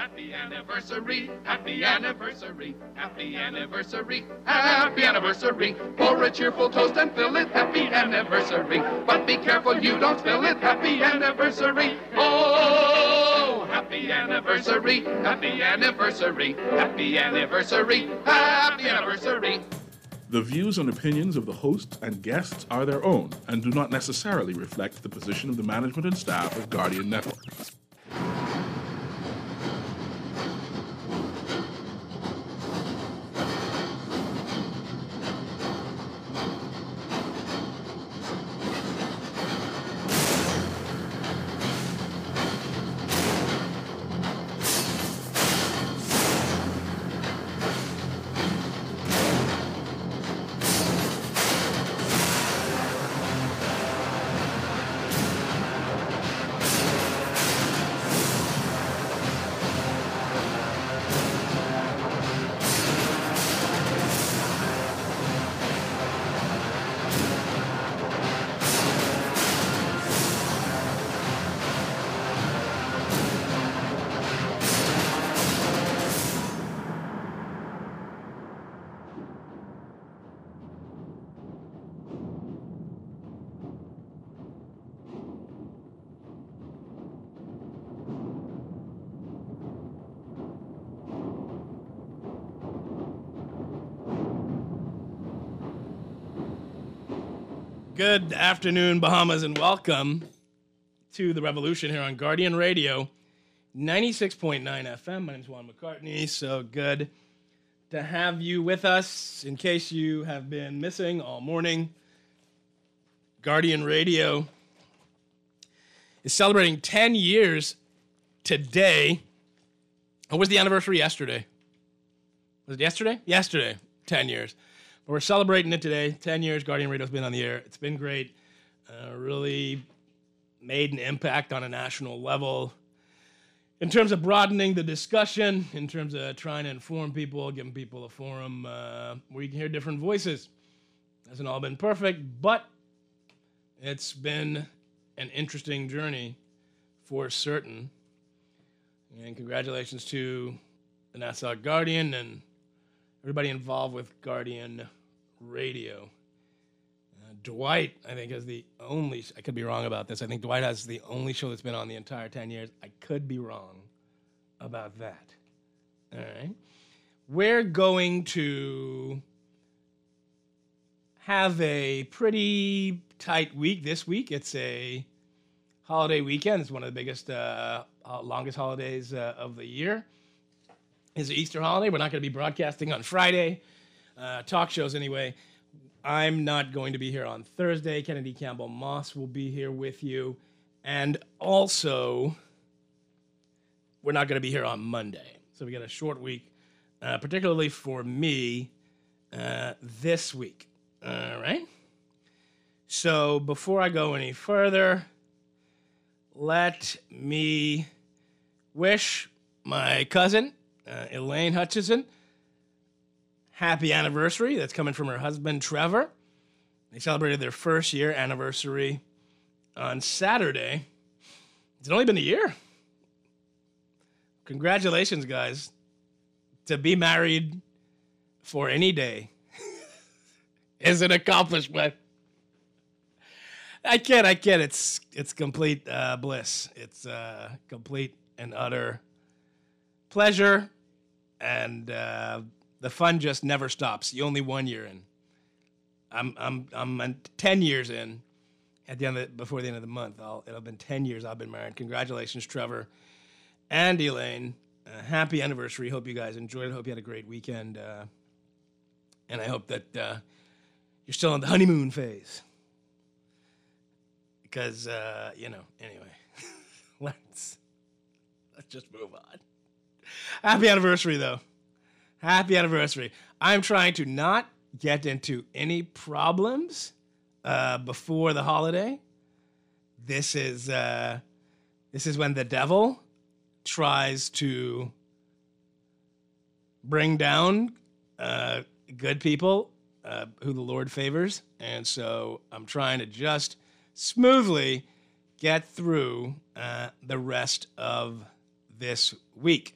Happy anniversary, happy anniversary, happy anniversary, happy anniversary. Pour a cheerful toast and fill it, happy anniversary. But be careful you don't spill it, happy anniversary. Oh, happy anniversary, happy anniversary, happy anniversary, happy anniversary. The views and opinions of the hosts and guests are their own and do not necessarily reflect the position of the management and staff of Guardian Network. Good afternoon, Bahamas, and welcome to The Revolution here on Guardian Radio, 96.9 FM. My name is Juan McCartney. So good to have you with us. In case you have been missing all morning, Guardian Radio is celebrating 10 years today. Or was the anniversary yesterday? Was it yesterday? Yesterday, 10 years. But we're celebrating it today. 10 years, Guardian Radio's been on the air. It's been great. Really made an impact on a national level in terms of broadening the discussion, in terms of trying to inform people, giving people a forum where you can hear different voices. Hasn't all been perfect, but it's been an interesting journey for certain. And congratulations to the Nassau Guardian and everybody involved with Guardian Radio. Dwight, I think, is the only, I could be wrong about this, I think Dwight has the only show that's been on the entire 10 years. I could be wrong about that. All right. We're going to have a pretty tight week this week. It's a holiday weekend. It's one of the biggest, longest holidays of the year. It's the Easter holiday. We're not going to be broadcasting on Friday. Talk shows anyway. I'm not going to be here on Thursday. Kennedy Campbell Moss will be here with you. And also, we're not going to be here on Monday. So we got a short week, particularly for me, this week. All right? So before I go any further, let me wish my cousin, Elaine Hutchison, happy anniversary. That's coming from her husband, Trevor. They celebrated their first year anniversary on Saturday. It's only been a year. Congratulations, guys. To be married for any day is an accomplishment. I can't. It's complete bliss. It's complete and utter pleasure, and the fun just never stops. You only 1 year in. I'm 10 years in. At the end before the end of the month, it'll have been 10 years I've been married. Congratulations, Trevor and Elaine. Happy anniversary. Hope you guys enjoyed it. Hope you had a great weekend, and I hope that you're still in the honeymoon phase. Because anyway, let's just move on. Happy anniversary, though. Happy anniversary. I'm trying to not get into any problems before the holiday. This is when the devil tries to bring down good people who the Lord favors. And so I'm trying to just smoothly get through the rest of this week.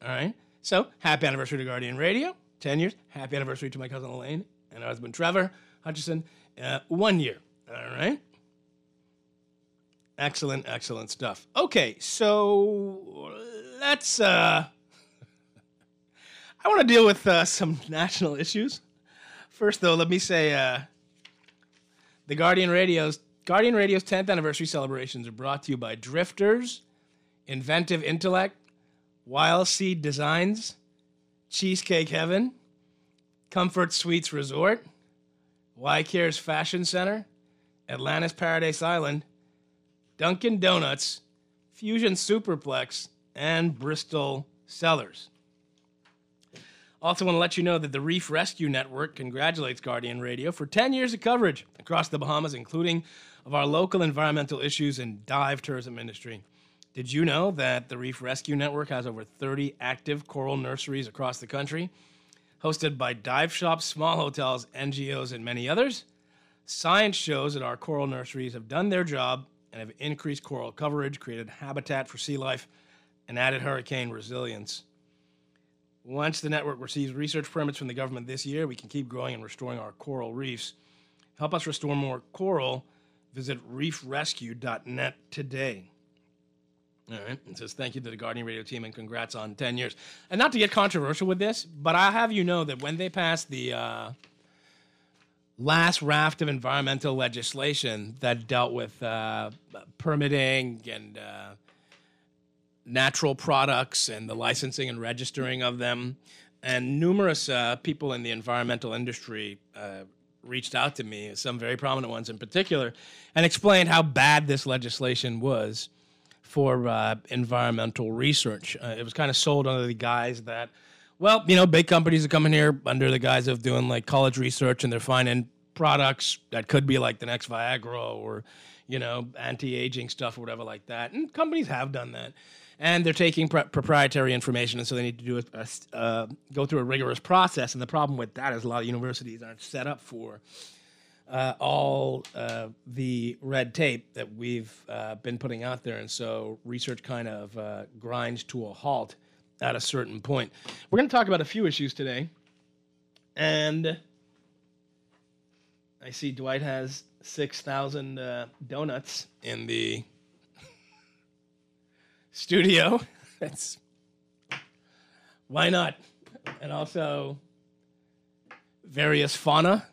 All right. So, happy anniversary to Guardian Radio, 10 years. Happy anniversary to my cousin Elaine and her husband Trevor Hutchison, 1 year. All right. Excellent, excellent stuff. Okay, so let's. I want to deal with some national issues. First, though, let me say the Guardian Radio's 10th anniversary celebrations are brought to you by Drifters, Inventive Intellect, Wild Seed Designs, Cheesecake Heaven, Comfort Suites Resort, Y-Cares Fashion Center, Atlantis Paradise Island, Dunkin' Donuts, Fusion Superplex, and Bristol Cellars. Also want to let you know that the Reef Rescue Network congratulates Guardian Radio for 10 years of coverage across the Bahamas, including of our local environmental issues and dive tourism industry. Did you know that the Reef Rescue Network has over 30 active coral nurseries across the country, hosted by dive shops, small hotels, NGOs, and many others? Science shows that our coral nurseries have done their job and have increased coral coverage, created habitat for sea life, and added hurricane resilience. Once the network receives research permits from the government this year, we can keep growing and restoring our coral reefs. Help us restore more coral. Visit reefrescue.net today. All right. It says thank you to the Guardian Radio team and congrats on 10 years. And not to get controversial with this, but I have you know that when they passed the last raft of environmental legislation that dealt with permitting and natural products and the licensing and registering of them, and numerous people in the environmental industry reached out to me, some very prominent ones in particular, and explained how bad this legislation was for environmental research. It was kind of sold under the guise that, well, you know, big companies are coming here under the guise of doing like college research, and they're finding products that could be like the next Viagra or, you know, anti-aging stuff or whatever like that. And companies have done that. And they're taking proprietary information, and so they need to do go through a rigorous process. And the problem with that is a lot of universities aren't set up for all the red tape that we've been putting out there. And so research kind of grinds to a halt at a certain point. We're going to talk about a few issues today. And I see Dwight has 6,000 donuts in the studio. That's why not? And also various fauna.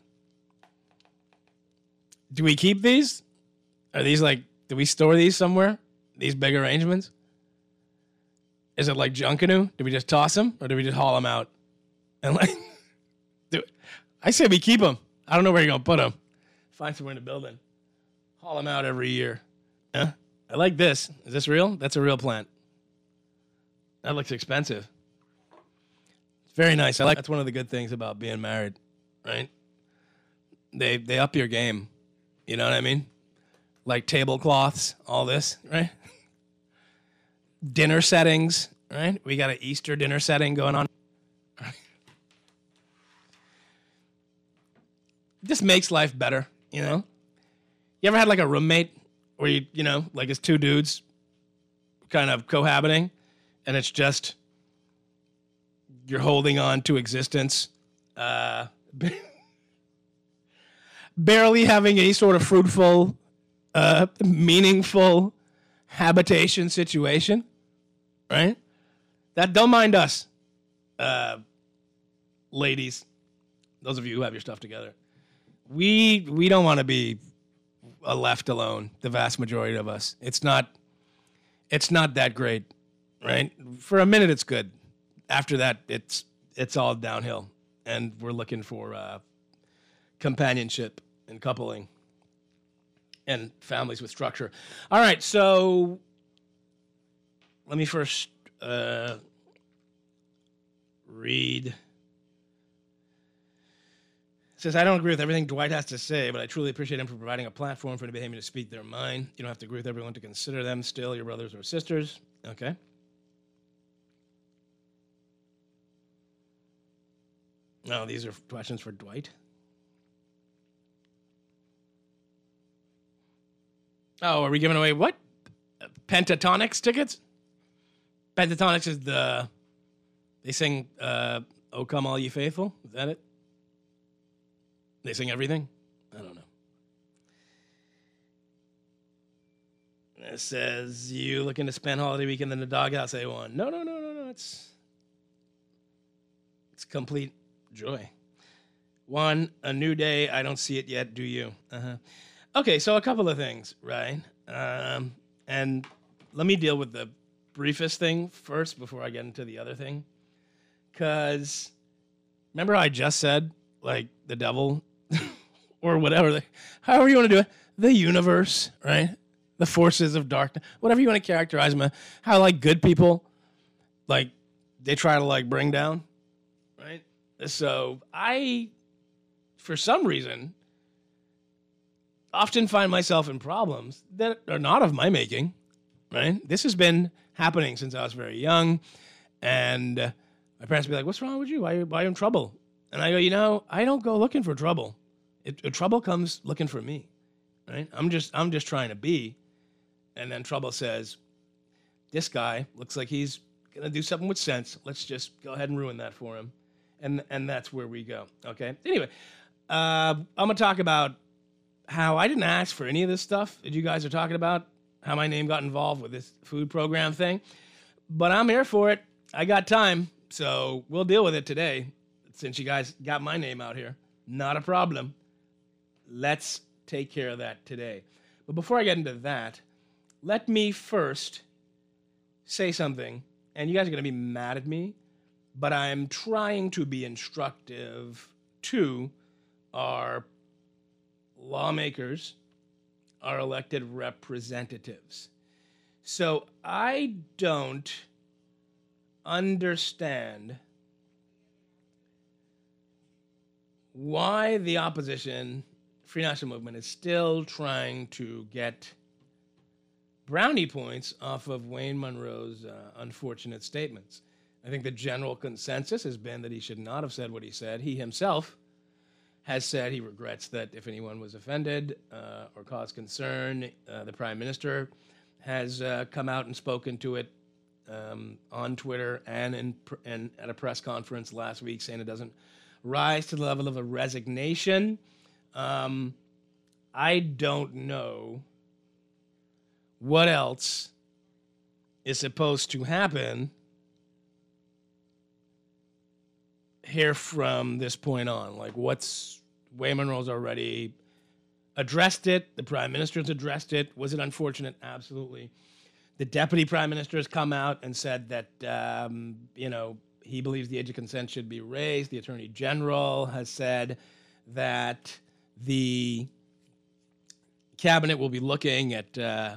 Do we keep these? Are these like, do we store these somewhere? These big arrangements? Is it like Junkanoo? Do we just toss them, or do we just haul them out? And like, I say we keep them. I don't know where you're gonna put them. Find somewhere in the building. Haul them out every year. Yeah. I like this. Is this real? That's a real plant. That looks expensive. It's very nice. I like. That's one of the good things about being married, right? They up your game. You know what I mean? Like tablecloths, all this, right? Dinner settings, right? We got an Easter dinner setting going on. Just makes life better, you know? You ever had like a roommate where you know, like it's two dudes kind of cohabiting, and it's just you're holding on to existence, barely having any sort of fruitful, meaningful habitation situation, right? That don't mind us, ladies. Those of you who have your stuff together, we don't want to be left alone. The vast majority of us, it's not that great, right? For a minute, it's good. After that, it's all downhill, and we're looking for companionship and coupling and families with structure. All right, so let me first read. It says, I don't agree with everything Dwight has to say, but I truly appreciate him for providing a platform for anybody to speak their mind. You don't have to agree with everyone to consider them still your brothers or sisters. Okay. No, these are questions for Dwight. Oh, are we giving away what? Pentatonics tickets? Pentatonics is the They sing "O Come All Ye Faithful." Is that it? They sing everything? I don't know. It says, you looking to spend holiday weekend in the doghouse, A1. No. It's complete joy. One, a new day. I don't see it yet. Do you? Okay, so a couple of things, right? And let me deal with the briefest thing first before I get into the other thing. Because remember I just said, like, the devil or whatever, however you want to do it, the universe, right? The forces of darkness, whatever you want to characterize them, how, like, good people, like, they try to, like, bring down, right? So I, for some reason, often find myself in problems that are not of my making, right? This has been happening since I was very young, and my parents would be like, what's wrong with you? Why are you in trouble? And I go, I don't go looking for trouble. Trouble comes looking for me, right? I'm just trying to be. And then trouble says, this guy looks like he's going to do something with sense. Let's just go ahead and ruin that for him. And that's where we go, okay? Anyway, I'm going to talk about how I didn't ask for any of this stuff that you guys are talking about, how my name got involved with this food program thing. But I'm here for it. I got time, so we'll deal with it today since you guys got my name out here. Not a problem. Let's take care of that today. But before I get into that, let me first say something, and you guys are going to be mad at me, but I'm trying to be instructive to our lawmakers, our elected representatives. So I don't understand why the opposition, Free National Movement, is still trying to get brownie points off of Wayne Monroe's unfortunate statements. I think the general consensus has been that he should not have said what he said. He himself has said he regrets that if anyone was offended or caused concern. The Prime Minister has come out and spoken to it on Twitter and at a press conference last week, saying it doesn't rise to the level of a resignation. I don't know what else is supposed to happen here from this point on. Like, Wayne Monroe's already addressed it. The Prime Minister's addressed it. Was it unfortunate? Absolutely. The Deputy Prime Minister has come out and said that, he believes the age of consent should be raised. The Attorney General has said that the Cabinet will be looking at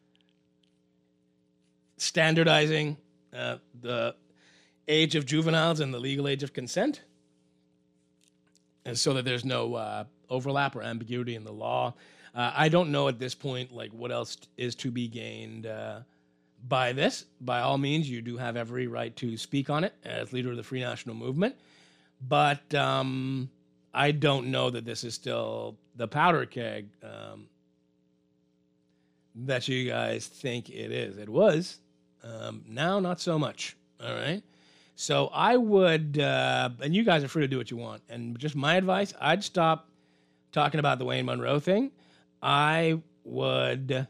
standardizing the age of juveniles and the legal age of consent, and so that there's no overlap or ambiguity in the law. I don't know at this point, like, what else is to be gained by this. By all means, you do have every right to speak on it as leader of the Free National Movement, but I don't know that this is still the powder keg that you guys think it is. It was. Now, not so much. All right. So I would, and you guys are free to do what you want. And just my advice, I'd stop talking about the Wayne Monroe thing. I would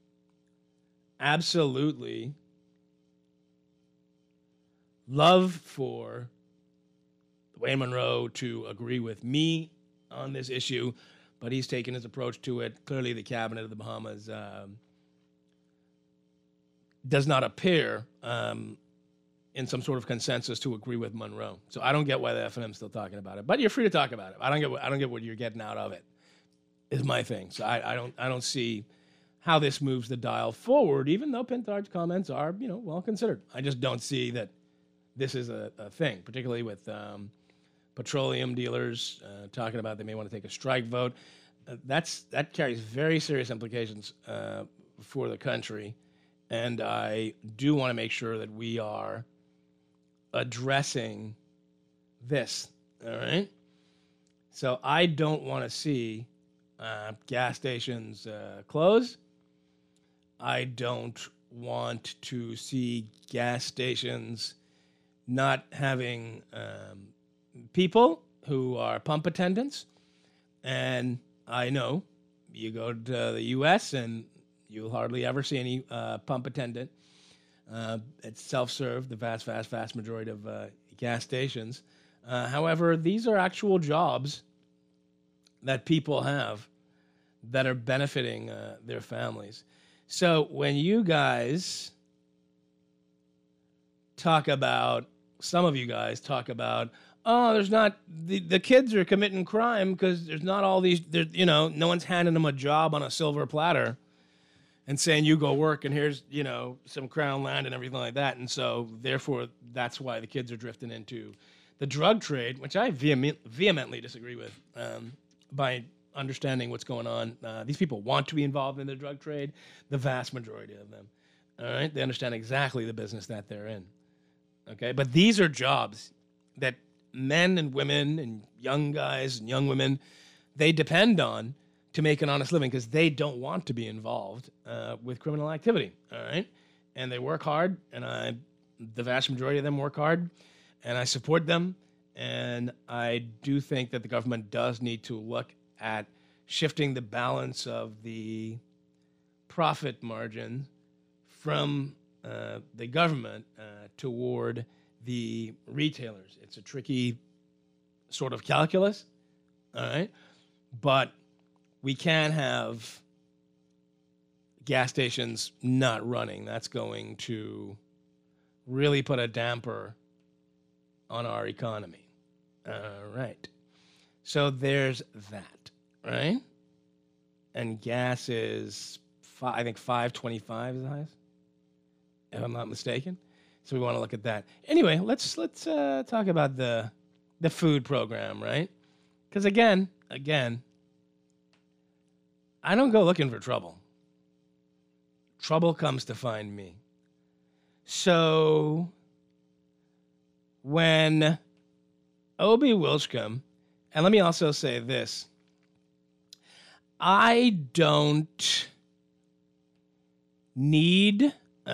absolutely love for Wayne Monroe to agree with me on this issue, but he's taken his approach to it. Clearly, the Cabinet of the Bahamas does not appear in some sort of consensus to agree with Monroe. So I don't get why the FNM's still talking about it, but you're free to talk about it. I don't get what you're getting out of it. Is my thing. So I don't see how this moves the dial forward, even though Pintard's comments are, well considered. I just don't see that this is a thing, particularly with petroleum dealers talking about they may want to take a strike vote. That carries very serious implications for the country, and I do want to make sure that we are addressing this. All right. So I don't want to see gas stations close. I don't want to see gas stations not having people who are pump attendants. And I know you go to the U.S. and you'll hardly ever see any pump attendant. It's self-serve, the vast majority of gas stations. However, these are actual jobs that people have that are benefiting their families. So when you guys talk about, some of you guys talk about, oh, there's not, the kids are committing crime because there's not all these, no one's handing them a job on a silver platter and saying, you go work and here's, some crown land and everything like that. And so, therefore, that's why the kids are drifting into the drug trade, which I vehemently disagree with, by understanding what's going on. These people want to be involved in the drug trade, the vast majority of them. All right? They understand exactly the business that they're in. Okay? But these are jobs that men and women and young guys and young women, they depend on to make an honest living because they don't want to be involved with criminal activity, all right? And they work hard, and the vast majority of them work hard, and I support them, and I do think that the government does need to look at shifting the balance of the profit margin from the government toward the retailers. It's a tricky sort of calculus, all right? But we can't have gas stations not running. That's going to really put a damper on our economy. All right. So there's that, right? And gas is, I think, $5.25 is the highest, if I'm not mistaken. So we want to look at that. Anyway, let's talk about the food program, right? Because again, I don't go looking for trouble. Trouble comes to find me. So when Obie Wilshcombe, and let me also say this, I don't need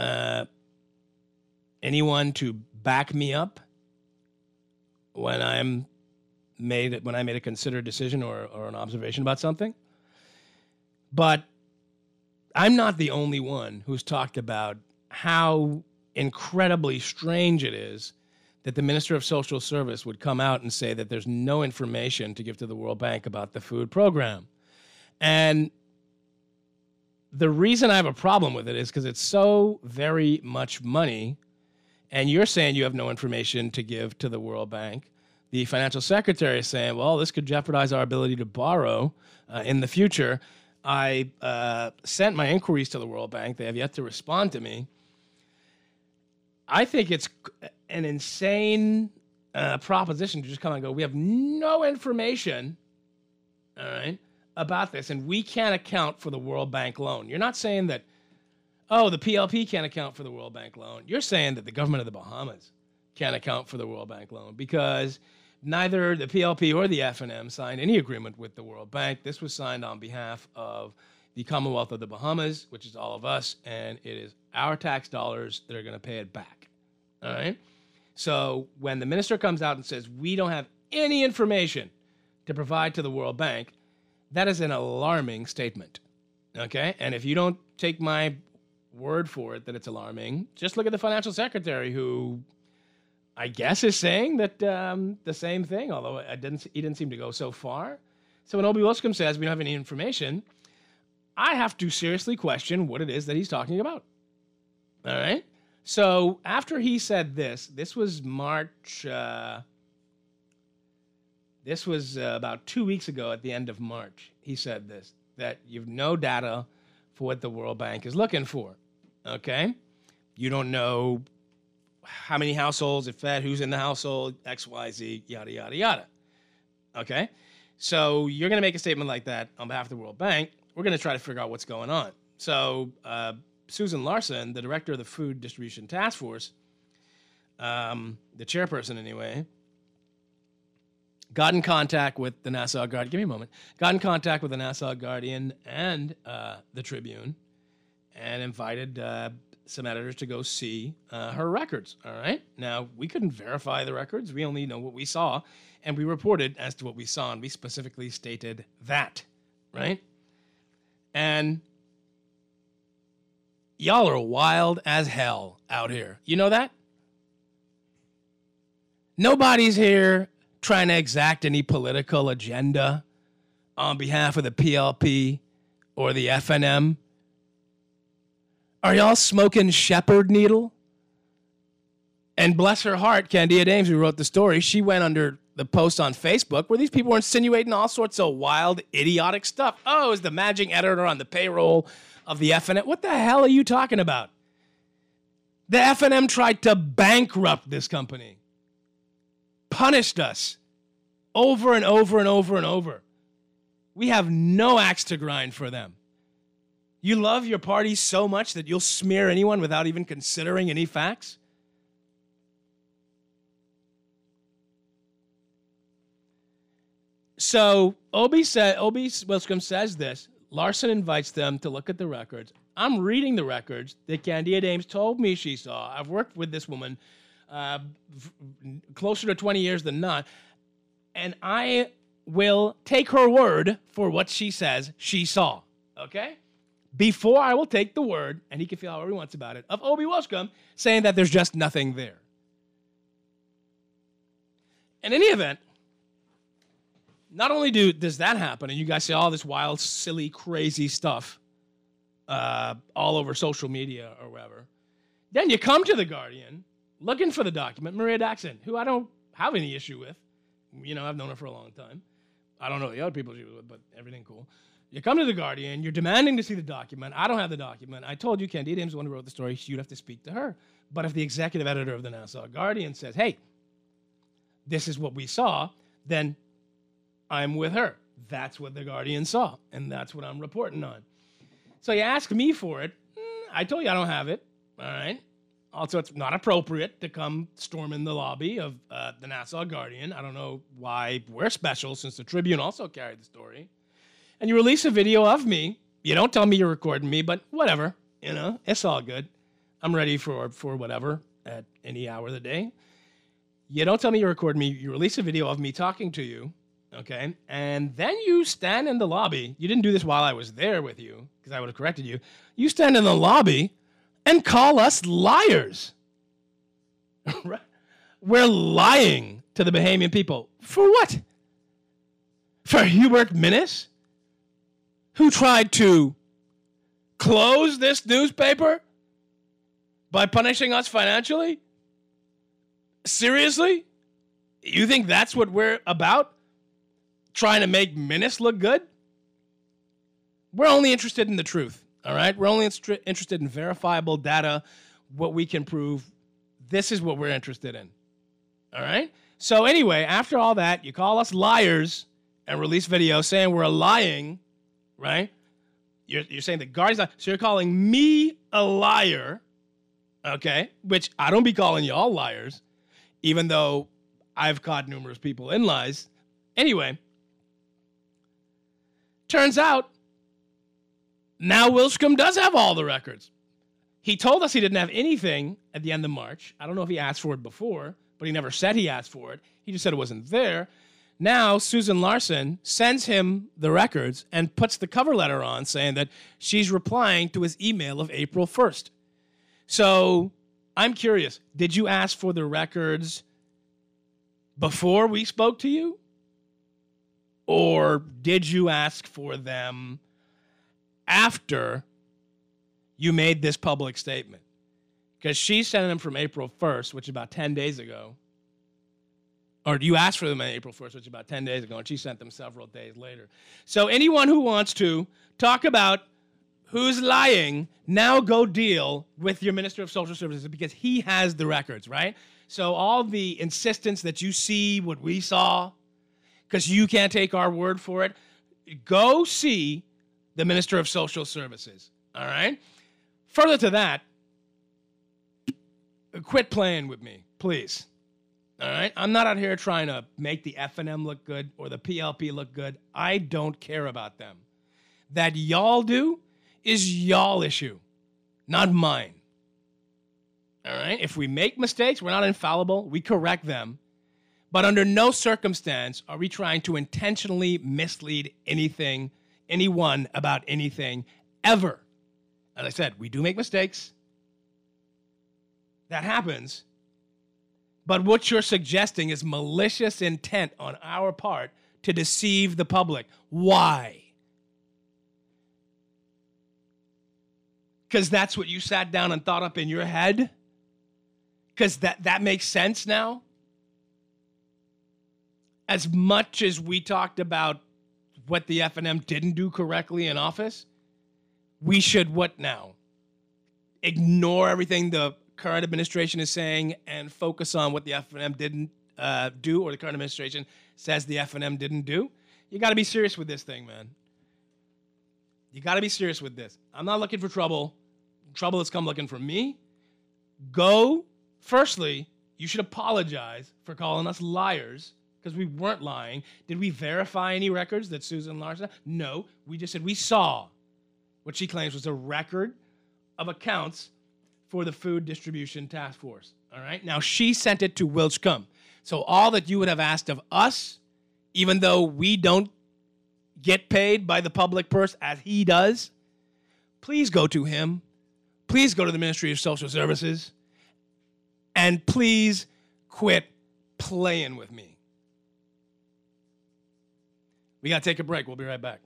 anyone to back me up when I made a considered decision or an observation about something. But I'm not the only one who's talked about how incredibly strange it is that the Minister of Social Service would come out and say that there's no information to give to the World Bank about the food program. And the reason I have a problem with it is because it's so very much money, and you're saying you have no information to give to the World Bank. The financial secretary is saying, well, this could jeopardize our ability to borrow in the future. I sent my inquiries to the World Bank. They have yet to respond to me. I think it's an insane proposition to just come and go, we have no information, all right, about this, and we can't account for the World Bank loan. You're not saying that, the PLP can't account for the World Bank loan. You're saying that the government of the Bahamas can't account for the World Bank loan because neither the PLP or the F&M signed any agreement with the World Bank. This was signed on behalf of the Commonwealth of the Bahamas, which is all of us, and it is our tax dollars that are going to pay it back. All right? So when the minister comes out and says, we don't have any information to provide to the World Bank, that is an alarming statement. Okay? And if you don't take my word for it that it's alarming, just look at the financial secretary who I guess is saying that the same thing, although he didn't seem to go so far. So when Obie Wilshcombe says we don't have any information, I have to seriously question what it is that he's talking about. All right? So after he said this was March, this was about 2 weeks ago at the end of March, he said this, that you've no data for what the World Bank is looking for, okay? You don't know how many households it fed, who's in the household, X, Y, Z, yada, yada, yada. Okay? So you're going to make a statement like that on behalf of the World Bank. We're going to try to figure out what's going on. So Susan Larson, the director of the Food Distribution Task Force, the chairperson anyway, got in contact with the Nassau Guardian. Give me a moment. Got in contact with the Nassau Guardian and the Tribune and invited some editors to go see her records. All right. Now, we couldn't verify the records. We only know what we saw, and we reported as to what we saw, and we specifically stated that, right? And y'all are wild as hell out here. You know that? Nobody's here trying to exact any political agenda on behalf of the PLP or the FNM. Are y'all smoking shepherd needle? And bless her heart, Candida Dames, who wrote the story, she went under the post on Facebook where these people were insinuating all sorts of wild, idiotic stuff. Oh, is the managing editor on the payroll of the FNM? What the hell are you talking about? The FNM tried to bankrupt this company. Punished us over and over and over and over. We have no axe to grind for them. You love your party so much that you'll smear anyone without even considering any facts? So Obi Wilskam says this. Larson invites them to look at the records. I'm reading the records that Candida Dames told me she saw. I've worked with this woman closer to 20 years than not, and I will take her word for what she says she saw, okay? Before I will take the word, and he can feel however he wants about it, of Obi Wilskam saying that there's just nothing there. In any event, not only does that happen, and you guys see all this wild, silly, crazy stuff all over social media or wherever, then you come to The Guardian looking for the document, Maria Daxon, who I don't have any issue with. You know, I've known her for a long time. I don't know the other people she was with, but everything cool. You come to The Guardian, you're demanding to see the document. I don't have the document. I told you Candida Dames, the one who wrote the story, you'd have to speak to her. But if the executive editor of the Nassau Guardian says, hey, this is what we saw, then I'm with her. That's what The Guardian saw, and that's what I'm reporting on. So you ask me for it. I told you I don't have it, all right? Also, it's not appropriate to come storm in the lobby of the Nassau Guardian. I don't know why we're special, since the Tribune also carried the story. And you release a video of me. You don't tell me you're recording me, but whatever. You know, it's all good. I'm ready for whatever at any hour of the day. You don't tell me you're recording me. You release a video of me talking to you, okay? And then you stand in the lobby. You didn't do this while I was there with you, because I would have corrected you. You stand in the lobby and call us liars. We're lying to the Bahamian people. For what? For Hubert Minnis, who tried to close this newspaper by punishing us financially? Seriously? You think that's what we're about? Trying to make Minnis look good? We're only interested in the truth, all right? We're only interested in verifiable data, what we can prove. This is what we're interested in, all right? So anyway, after all that, you call us liars and release video saying we're lying, right? You're saying the Guardian's not. So you're calling me a liar, okay? Which I don't be calling y'all liars, even though I've caught numerous people in lies. Anyway, turns out now Wilskam does have all the records. He told us he didn't have anything at the end of March. I don't know if he asked for it before, but he never said he asked for it. He just said it wasn't there. Now, Susan Larson sends him the records and puts the cover letter on saying that she's replying to his email of April 1st. So I'm curious, did you ask for the records before we spoke to you? Or did you ask for them after you made this public statement? Because she sent them from April 1st, which is about 10 days ago. Or you asked for them on April 1st, which is about 10 days ago, and she sent them several days later. So anyone who wants to talk about who's lying, now go deal with your Minister of Social Services, because he has the records, right? So all the insistence that you see what we saw, because you can't take our word for it, go see the Minister of Social Services, all right? Further to that, quit playing with me, please. All right? I'm not out here trying to make the FNM look good or the PLP look good. I don't care about them. That y'all do is y'all issue, not mine. All right? If we make mistakes, we're not infallible. We correct them. But under no circumstance are we trying to intentionally mislead anyone about anything, ever. As I said, we do make mistakes. That happens. But what you're suggesting is malicious intent on our part to deceive the public. Why? Because that's what you sat down and thought up in your head? Because that makes sense now? As much as we talked about what the F&M didn't do correctly in office, we should what now? Ignore everything the current administration is saying and focus on what the F&M didn't do, or the current administration says the F&M didn't do? You got to be serious with this thing, man. You got to be serious with this. I'm not looking for trouble. Trouble has come looking for me. Firstly, you should apologize for calling us liars, because we weren't lying. Did we verify any records that Susan Larson? No. We just said we saw what she claims was a record of accounts for the Food Distribution Task Force. All right? Now, she sent it to Wilchcomb. So all that you would have asked of us, even though we don't get paid by the public purse as he does, please go to him. Please go to the Ministry of Social Services. And please quit playing with me. We got to take a break. We'll be right back.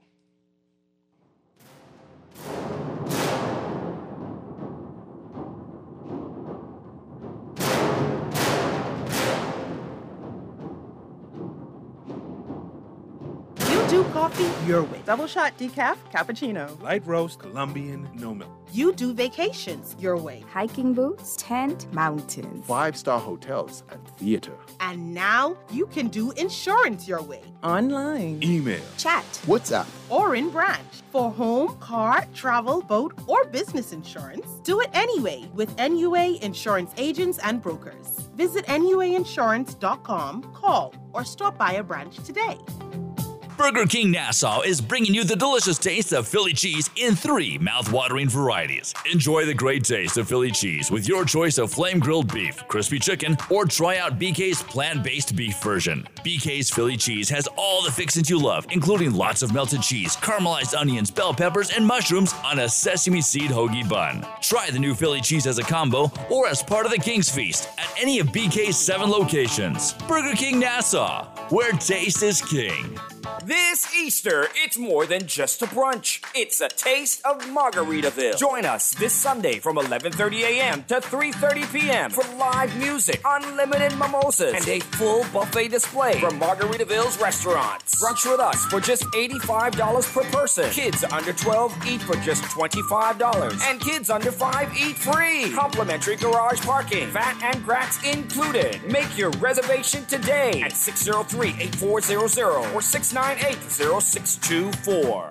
You do coffee your way. Double shot decaf, cappuccino. Light roast, Colombian, no milk. You do vacations your way. Hiking boots, tent, mountains. 5-star hotels and theater. And now you can do insurance your way. Online. Email. Chat. WhatsApp. Or in branch. For home, car, travel, boat, or business insurance, do it anyway with NUA Insurance Agents and Brokers. Visit NUAinsurance.com, call, or stop by a branch today. Burger King Nassau is bringing you the delicious taste of Philly cheese in 3 mouth-watering varieties. Enjoy the great taste of Philly cheese with your choice of flame-grilled beef, crispy chicken, or try out BK's plant-based beef version. BK's Philly cheese has all the fixings you love, including lots of melted cheese, caramelized onions, bell peppers, and mushrooms on a sesame seed hoagie bun. Try the new Philly cheese as a combo or as part of the King's Feast at any of BK's 7 locations. Burger King Nassau, where taste is king. This Easter, it's more than just a brunch. It's a taste of Margaritaville. Join us this Sunday from 11:30 a.m. to 3:30 p.m. for live music, unlimited mimosas, and a full buffet display from Margaritaville's restaurants. Brunch with us for just $85 per person. Kids under 12 eat for just $25. And kids under 5 eat free. Complimentary garage parking, VAT and grats included. Make your reservation today at 603-8400 or 698-0624.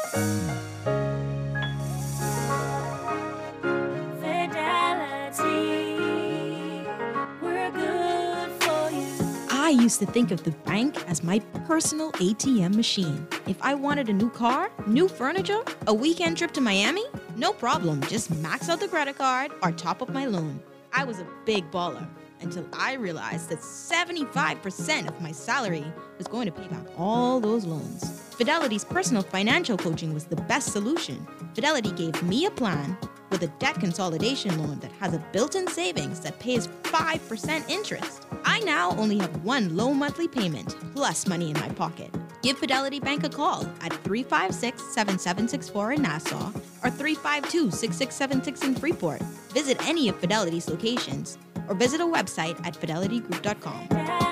I used to think of the bank as my personal ATM machine. If I wanted a new car, new furniture, a weekend trip to Miami, no problem. Just max out the credit card or top up my loan. I was a big baller until I realized that 75% of my salary was going to pay back all those loans. Fidelity's personal financial coaching was the best solution. Fidelity gave me a plan with a debt consolidation loan that has a built-in savings that pays 5% interest. I now only have one low monthly payment plus money in my pocket. Give Fidelity Bank a call at 356-7764 in Nassau or 352-6676 in Freeport. Visit any of Fidelity's locations or visit a website at fidelitygroup.com.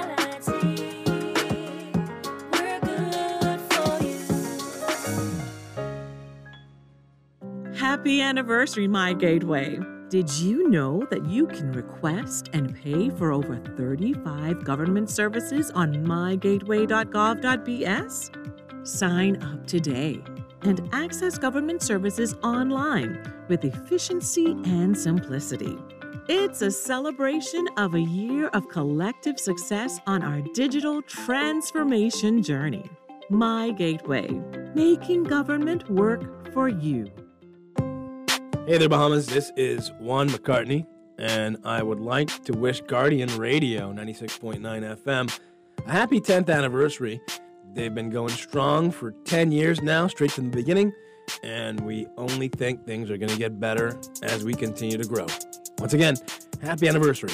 Happy anniversary, My Gateway. Did you know that you can request and pay for over 35 government services on mygateway.gov.bs? Sign up today and access government services online with efficiency and simplicity. It's a celebration of a year of collective success on our digital transformation journey. My Gateway, making government work for you. Hey there, Bahamas. This is Juan McCartney, and I would like to wish Guardian Radio 96.9 FM a happy 10th anniversary. They've been going strong for 10 years now, straight from the beginning, and we only think things are going to get better as we continue to grow. Once again, happy anniversary.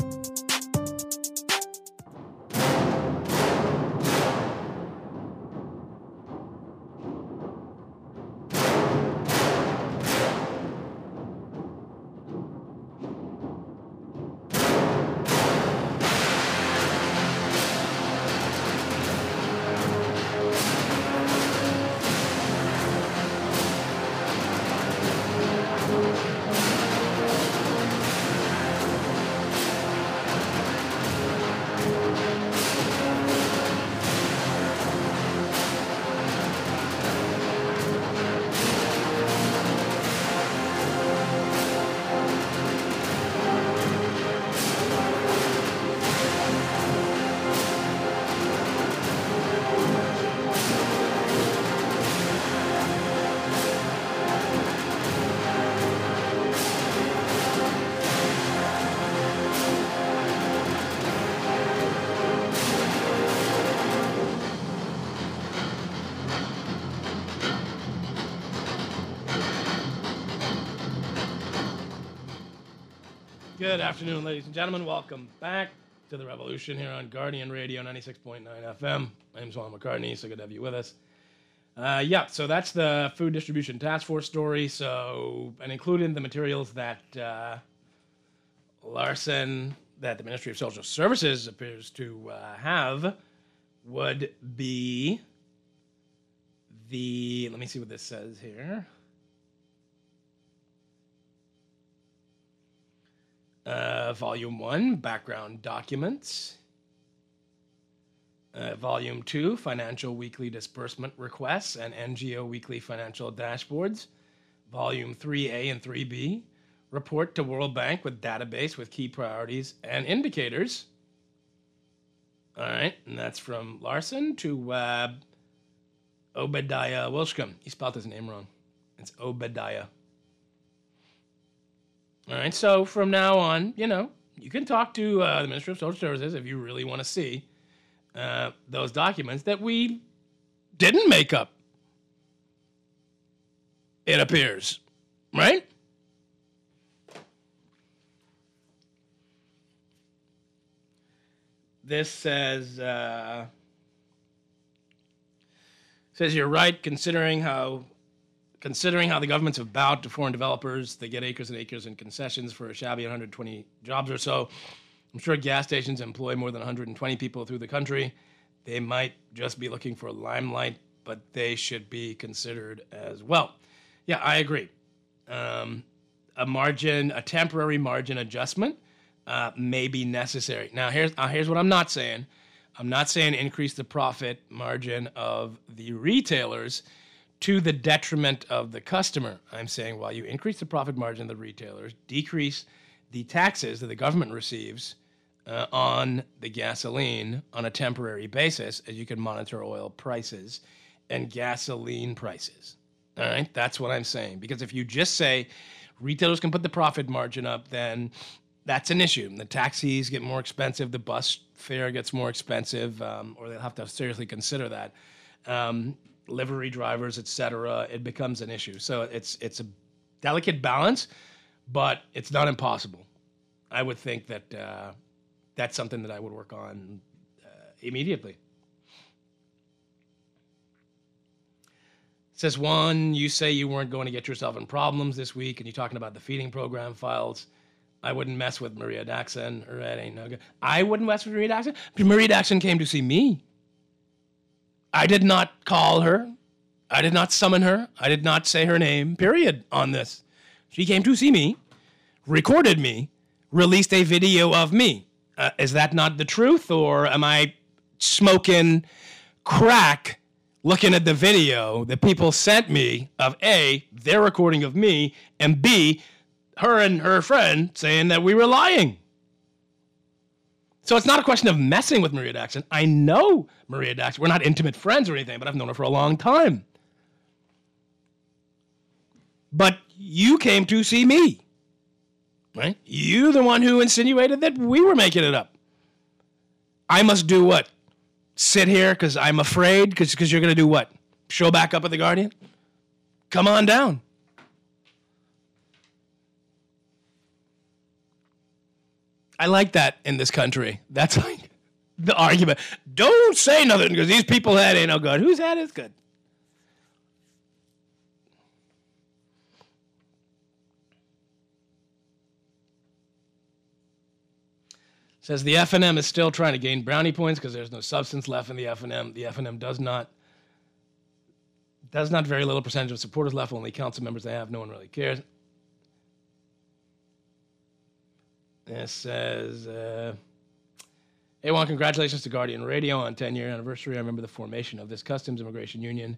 Good afternoon, ladies and gentlemen. Welcome back to The Revolution here on Guardian Radio 96.9 FM. My name's Juan McCartney, so good to have you with us. So that's the Food Distribution Task Force story. And included in the materials that Larson, that the Ministry of Social Services appears to have, would be the, let me see what this says here. Volume 1, background documents. Volume 2, financial weekly disbursement requests and NGO weekly financial dashboards. Volume 3A and 3B, report to World Bank with database with key priorities and indicators. All right, and that's from Larson to Obadiah Wilshcombe. He spelled his name wrong. It's Obadiah. All right, so from now on, you can talk to the Ministry of Social Services if you really want to see those documents that we didn't make up, it appears, right? This says you're right, considering how the governments have bowed to foreign developers. They get acres and acres in concessions for a shabby 120 jobs or so. I'm sure gas stations employ more than 120 people through the country. They might just be looking for limelight, but they should be considered as well. Yeah, I agree. A temporary margin adjustment may be necessary. Now, here's what I'm not saying. I'm not saying increase the profit margin of the retailers to the detriment of the customer. I'm saying while you increase the profit margin of the retailers, decrease the taxes that the government receives on the gasoline on a temporary basis, as you can monitor oil prices and gasoline prices. All right, that's what I'm saying. Because if you just say retailers can put the profit margin up, then that's an issue. The taxis get more expensive, the bus fare gets more expensive, or they'll have to seriously consider that. Livery drivers, etc., it becomes an issue. So it's a delicate balance, but it's not impossible. I would think that that's something that I would work on immediately. It says, Juan, you say you weren't going to get yourself in problems this week, and you're talking about the feeding program files. I wouldn't mess with Maria Daxon, or that ain't no good. I wouldn't mess with Maria Daxon? Maria Daxon came to see me. I did not call her. I did not summon her. I did not say her name, period, on this. She came to see me, recorded me, released a video of me. Is that not the truth, or am I smoking crack looking at the video that people sent me of A, their recording of me, and B, her and her friend saying that we were lying? So it's not a question of messing with Maria Daxon. I know Maria Daxon. We're not intimate friends or anything, but I've known her for a long time. But you came to see me. Right? You the one who insinuated that we were making it up. I must do what? Sit here because I'm afraid? Because you're going to do what? Show back up at The Guardian? Come on down. I like that in this country. That's like the argument. Don't say nothing because these people head ain't no good. Whose head is good? Says the FNM is still trying to gain brownie points because there's no substance left in the FNM. The FNM does not very little percentage of supporters left. Only council members they have. No one really cares. It says, hey, Juan, congratulations to Guardian Radio on 10-year anniversary. I remember the formation of this customs immigration union,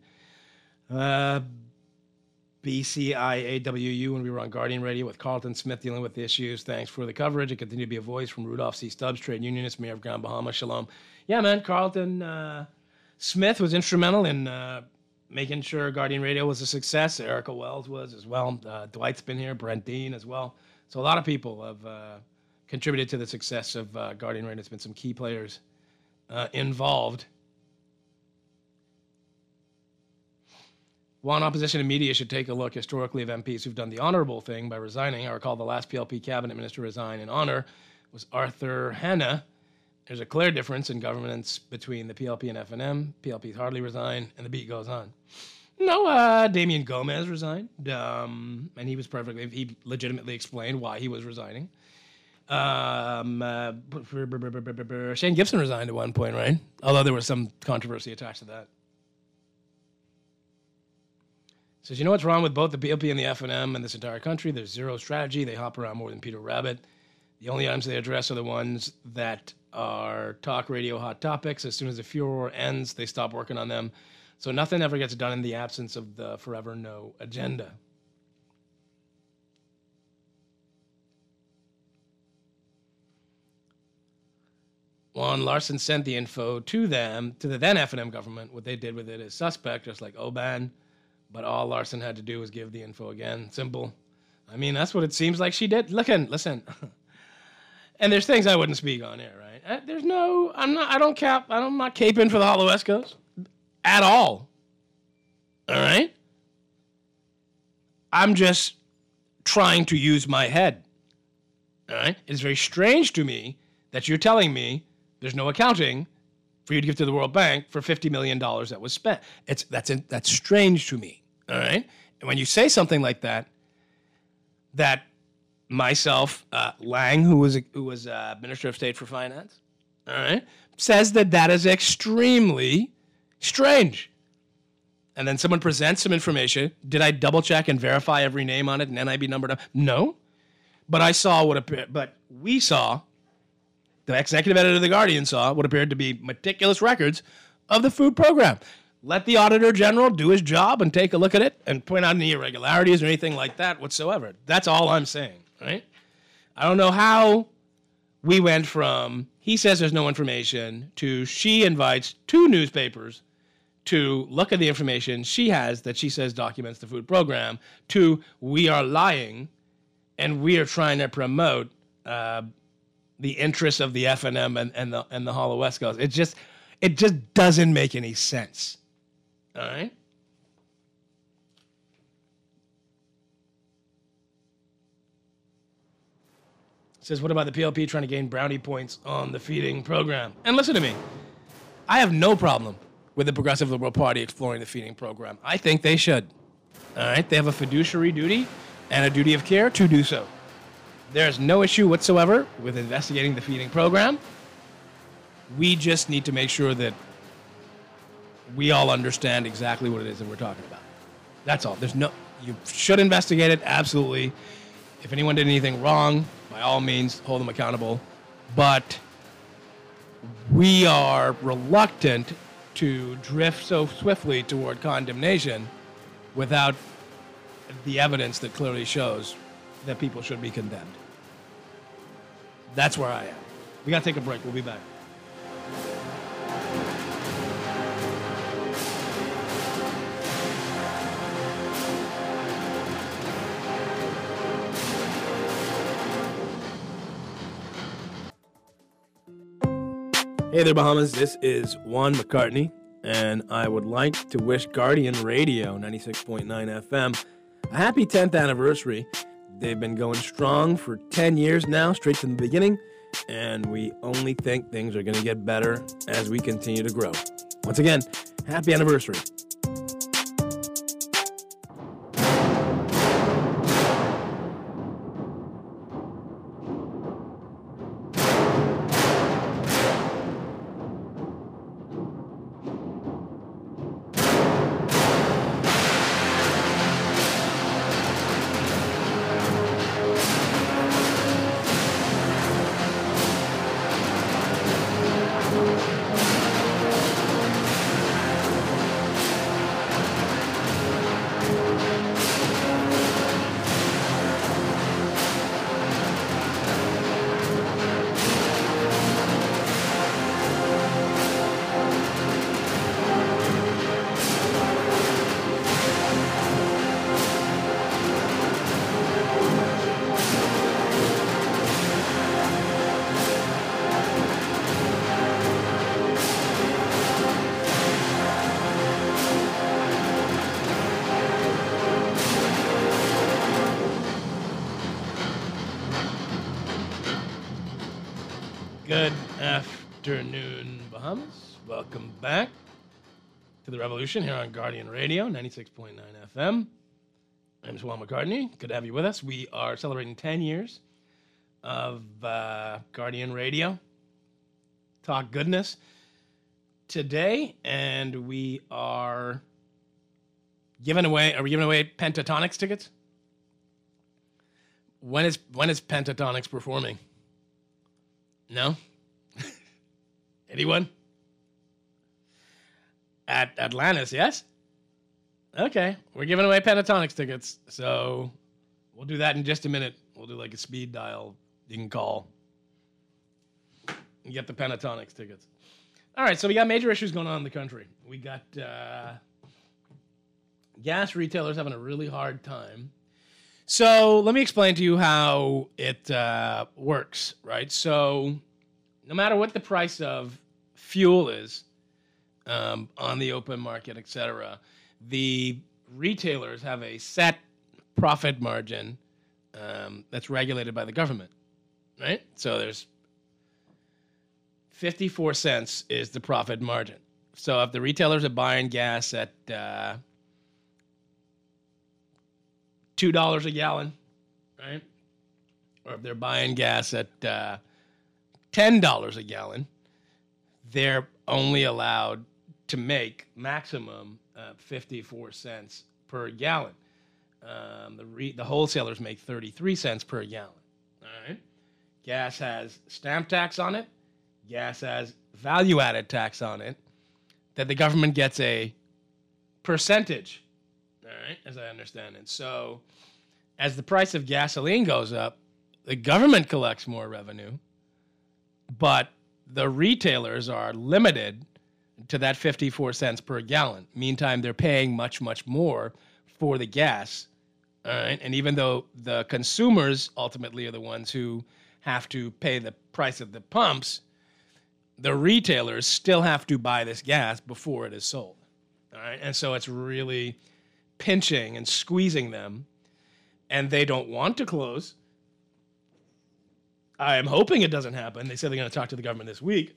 BCIAWU, when we were on Guardian Radio with Carlton Smith dealing with the issues. Thanks for the coverage. It continued to be a voice from Rudolph C. Stubbs, trade unionist, mayor of Grand Bahama. Shalom. Yeah, man, Carlton Smith was instrumental in making sure Guardian Radio was a success. Erica Wells was as well. Dwight's been here, Brent Dean as well. So a lot of people have contributed to the success of Guardian Radio. There's been some key players involved. One, opposition and media should take a look historically of MPs who've done the honorable thing by resigning. I recall the last PLP cabinet minister to resign in honor was Arthur Hanna. There's a clear difference in governance between the PLP and FNM. PLP's hardly resigned, and the beat goes on. No, Damian Gomez resigned, and he legitimately explained why he was resigning. Shane Gibson resigned at one point, right? Although there was some controversy attached to that. Says, you know what's wrong with both the PLP and the FNM and this entire country? There's zero strategy. They hop around more than Peter Rabbit. The only items they address are the ones that are talk radio hot topics. As soon as the furor ends, they stop working on them. So nothing ever gets done in the absence of the forever no agenda. Juan Larson sent the info to them, to the then FNM government. What they did with it is suspect, just like Oban. But all Larson had to do was give the info again. Simple. I mean, that's what it seems like she did. Listen. And there's things I wouldn't speak on here, right? I'm not caping for the Hollow West Coast at all. All right? I'm just trying to use my head. All right? It's very strange to me that you're telling me there's no accounting for you to give to the World Bank for $50 million that was spent. That's strange to me. All right? And when you say something like that myself, Lang, who was Minister of State for Finance, all right, says that is extremely strange. And then someone presents some information. Did I double check and verify every name on it and NIB number? No. But we saw, the executive editor of The Guardian saw what appeared to be meticulous records of the food program. Let the Auditor General do his job and take a look at it and point out any irregularities or anything like that whatsoever. That's all I'm saying, right? I don't know how we went from he says there's no information to she invites 2 newspapers to look at the information she has that she says documents the food program to we are lying and we are trying to promote the interests of the FNM and the Hollow West Coast. It just doesn't make any sense. All right? It says, what about the PLP trying to gain brownie points on the feeding program? And listen to me. I have no problem with the Progressive Liberal Party exploring the feeding program. I think they should. All right? They have a fiduciary duty and a duty of care to do so. There's no issue whatsoever with investigating the feeding program. We just need to make sure that we all understand exactly what it is that we're talking about. That's all. You should investigate it, absolutely. If anyone did anything wrong, by all means, hold them accountable. But we are reluctant to drift so swiftly toward condemnation without the evidence that clearly shows that people should be condemned. That's where I am. We got to take a break. We'll be back. Hey there, Bahamas. This is Juan McCartney, and I would like to wish Guardian Radio 96.9 FM a happy 10th anniversary. They've been going strong for 10 years now, straight from the beginning, and we only think things are going to get better as we continue to grow. Once again, happy anniversary. Good afternoon, Bahamas. Welcome back to the Revolution here on Guardian Radio, 96.9 FM. I'm Juan McCartney. Good to have you with us. We are celebrating 10 years of Guardian Radio. Talk goodness today, and we are giving away Pentatonix tickets? When is Pentatonix performing? No? Anyone? At Atlantis, yes? Okay. We're giving away Pentatonix tickets, so we'll do that in just a minute. We'll do like a speed dial. You can call and get the Pentatonix tickets. All right, so we got major issues going on in the country. We got gas retailers having a really hard time. So let me explain to you how it works, right? So no matter what the price of fuel is on the open market, etc., the retailers have a set profit margin that's regulated by the government, right? So there's 54 cents is the profit margin. So if the retailers are buying gas at $2 a gallon, right? Or if they're buying gas at $10 a gallon, they're only allowed to make maximum 54 cents per gallon. The wholesalers make 33 cents per gallon. All right. Gas has stamp tax on it. Gas has value-added tax on it that the government gets a percentage, all right, as I understand it. So as the price of gasoline goes up, the government collects more revenue, but the retailers are limited to that 54 cents per gallon. Meantime, they're paying much, much more for the gas. All right. And even though the consumers ultimately are the ones who have to pay the price at the pumps, the retailers still have to buy this gas before it is sold. All right. And so it's really pinching and squeezing them, and they don't want to close. I am hoping it doesn't happen. They said they're going to talk to the government this week.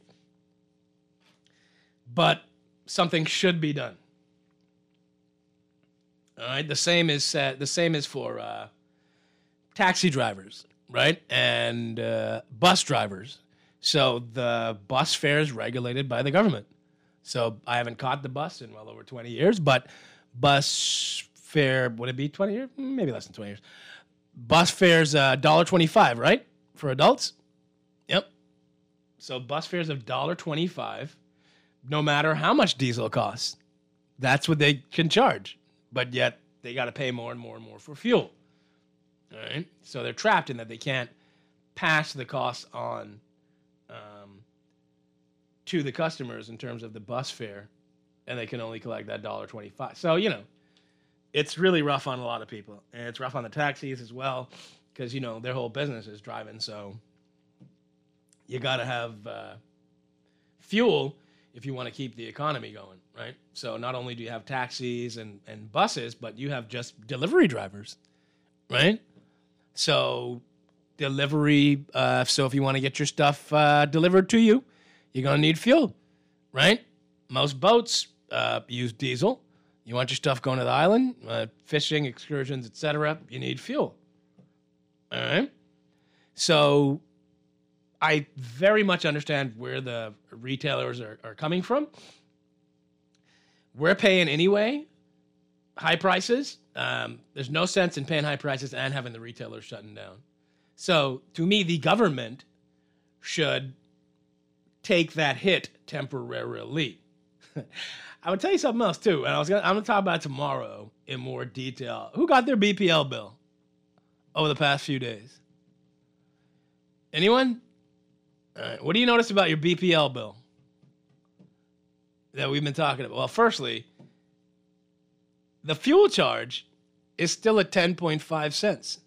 But something should be done. All right. The same is for taxi drivers, right, and bus drivers. So the bus fare is regulated by the government. So I haven't caught the bus in well over 20 years, but bus fare, would it be 20 years? Maybe less than 20 years. Bus fare's $1.25, right, for adults? Yep. So bus fares of $1.25, no matter how much diesel costs. That's what they can charge. But yet they got to pay more and more and more for fuel. All right? So they're trapped in that they can't pass the costs on to the customers in terms of the bus fare, and they can only collect that $1.25. So, it's really rough on a lot of people. And it's rough on the taxis as well because, their whole business is driving. So you got to have fuel if you want to keep the economy going, right? So not only do you have taxis and buses, but you have just delivery drivers, right? So delivery, so if you want to get your stuff delivered to you, you're going to need fuel, right? Most boats use diesel. You want your stuff going to the island, fishing, excursions, etc., you need fuel, all right? So I very much understand where the retailers are coming from. We're paying anyway, high prices. There's no sense in paying high prices and having the retailers shutting down. So to me, the government should take that hit temporarily. I would tell you something else too, and I'm gonna talk about it tomorrow in more detail. Who got their BPL bill over the past few days? Anyone? All right. What do you notice about your BPL bill that we've been talking about? Well, firstly, the fuel charge is still at 10.5 cents.